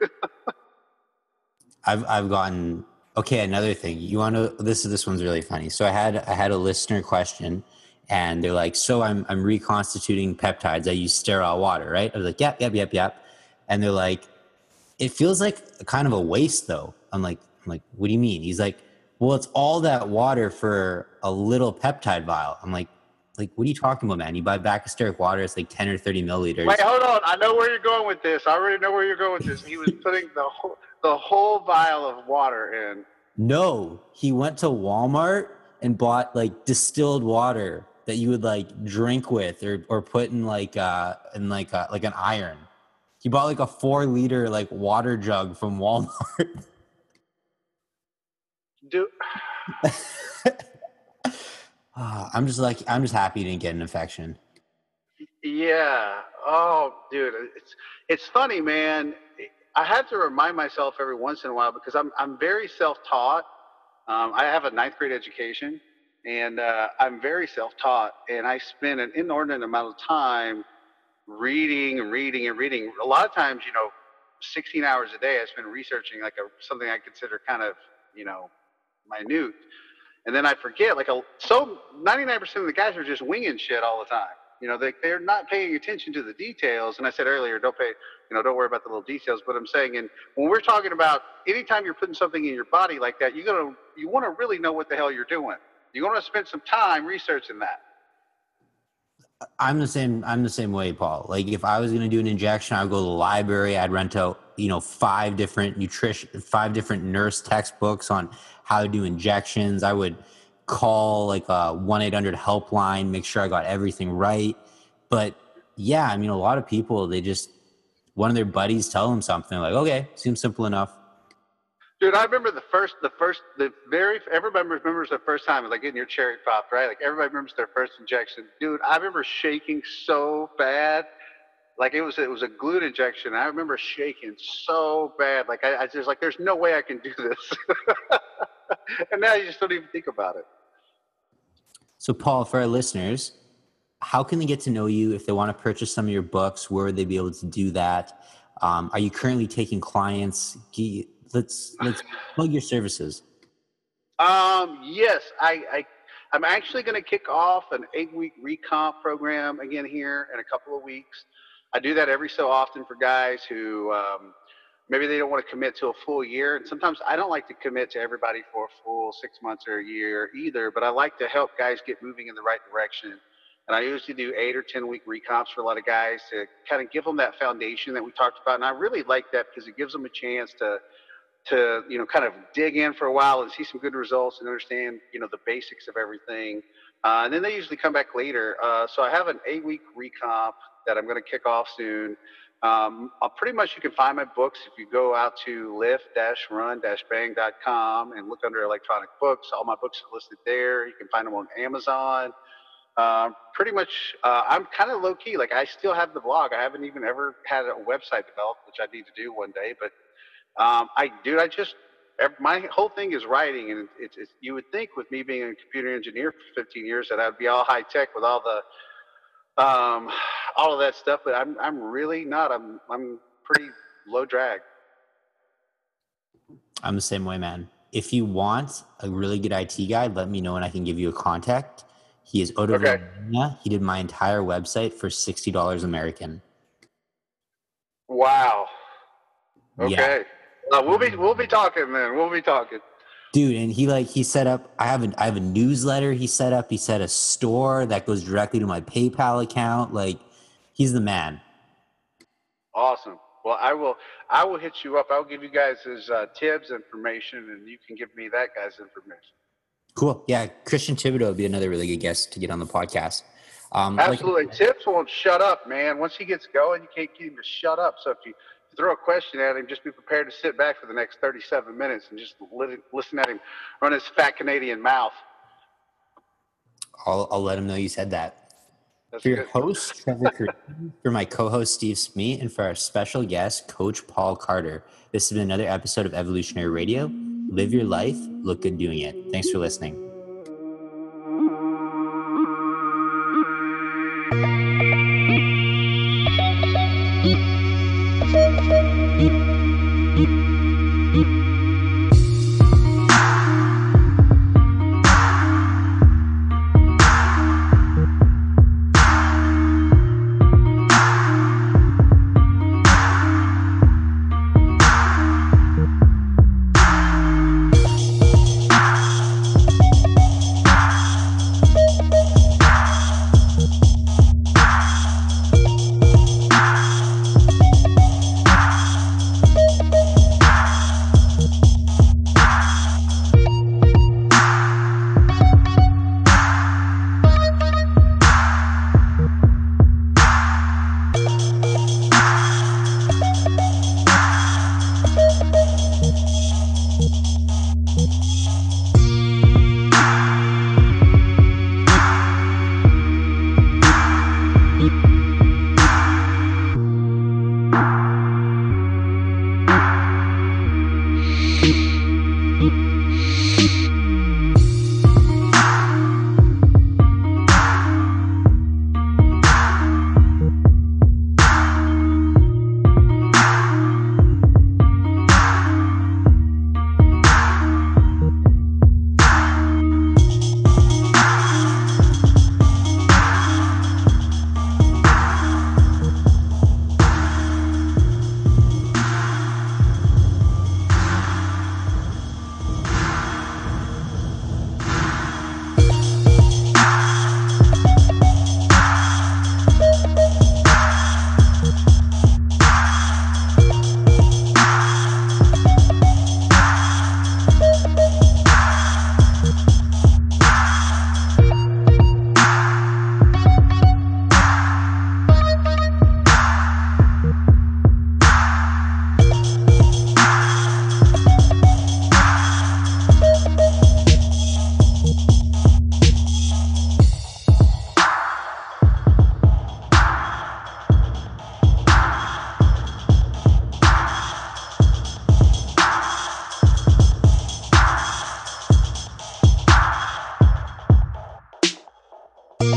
I've gotten. Okay, another thing. You want to? This one's really funny. So I had a listener question, and they're like, "So I'm reconstituting peptides. I use sterile water, right?" I was like, "Yep." And they're like, "It feels like kind of a waste, though." I'm like, "What do you mean?" He's like, "Well, it's all that water for a little peptide vial." I'm like, what are you talking about, man? You buy Bacchusteric water, it's 10 or 30 milliliters.
Wait, hold on. I know where you're going with this. I already know where you're going with this. He was putting the whole vial of water in.
No, he went to Walmart and bought distilled water that you would drink with or put in an iron. He bought a 4-liter water jug from Walmart.
Dude.
I'm just happy he didn't get an infection.
Yeah. Oh, dude, it's funny, man. I have to remind myself every once in a while because I'm very self-taught. I have a 9th grade education, and I'm very self-taught, and I spend an inordinate amount of time reading. A lot of times, 16 hours a day I spend researching something I consider kind of, minute. And then I forget, 99% of the guys are just winging shit all the time. They're not paying attention to the details. And I said earlier, don't worry about the little details. But I'm saying, when we're talking about anytime you're putting something in your body like that, you want to really know what the hell you're doing. You want to spend some time researching that.
I'm the same way, Paul. If I was going to do an injection, I would go to the library. I'd rent out, 5 different nurse textbooks on how to do injections. I would call a 1-800 helpline, make sure I got everything right. But, yeah, I mean, a lot of people, one of their buddies tell them something like, okay, seems simple enough.
Dude, I remember everybody remembers their first time, like getting your cherry popped, right? Like everybody remembers their first injection. Dude, I remember shaking so bad. Like it was a glute injection. I remember shaking so bad. Like I just like, there's no way I can do this. And now you just don't even think about it.
So Paul, for our listeners, how can they get to know you? If they want to purchase some of your books, where would they be able to do that? Are you currently taking clients? Let's plug your services.
Yes, I'm actually going to kick off an 8-week recomp program again here in a couple of weeks. I do that every so often for guys who maybe they don't want to commit to a full year. And sometimes I don't like to commit to everybody for a full 6 months or a year either, but I like to help guys get moving in the right direction. And I usually do 8 or 10 week recomps for a lot of guys to kind of give them that foundation that we talked about. And I really like that because it gives them a chance to kind of dig in for a while and see some good results and understand, the basics of everything. And then they usually come back later. So I have an 8-week recomp that I'm going to kick off soon. Pretty much you can find my books if you go out to lift-run-bang.com and look under electronic books. All my books are listed there. You can find them on Amazon. Pretty much, I'm kind of low key. Like I still have the blog. I haven't even ever had a website developed, which I need to do one day. But my whole thing is writing, and it's you would think with me being a computer engineer for 15 years that I'd be all high tech with all of that stuff, but I'm really not. I'm pretty low drag.
I'm the same way, man. If you want a really good IT guy, let me know and I can give you a contact. He is out of Romania. He did my entire website for $60 American.
Wow. Okay.
Yeah.
We'll be talking then. We'll be talking.
Dude, and he set up, I have a newsletter he set up. He set a store that goes directly to my PayPal account. Like, he's the man.
Awesome. Well, I will hit you up. I'll give you guys his Tibbs information, and you can give me that guy's information.
Cool. Yeah, Christian Thibodeau would be another really good guest to get on the podcast.
Absolutely. Tibbs won't shut up, man. Once he gets going, you can't get him to shut up. So if you throw a question at him, just be prepared to sit back for the next 37 minutes and just listen at him run his fat Canadian mouth.
I'll let him know you said that.
That's
for your
good.
host, Trevor Careen, for my co-host, Steve Smee, and for our special guest, Coach Paul Carter, this has been another episode of Evolutionary Radio. Live your life, look good doing it. Thanks for listening.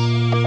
Bye.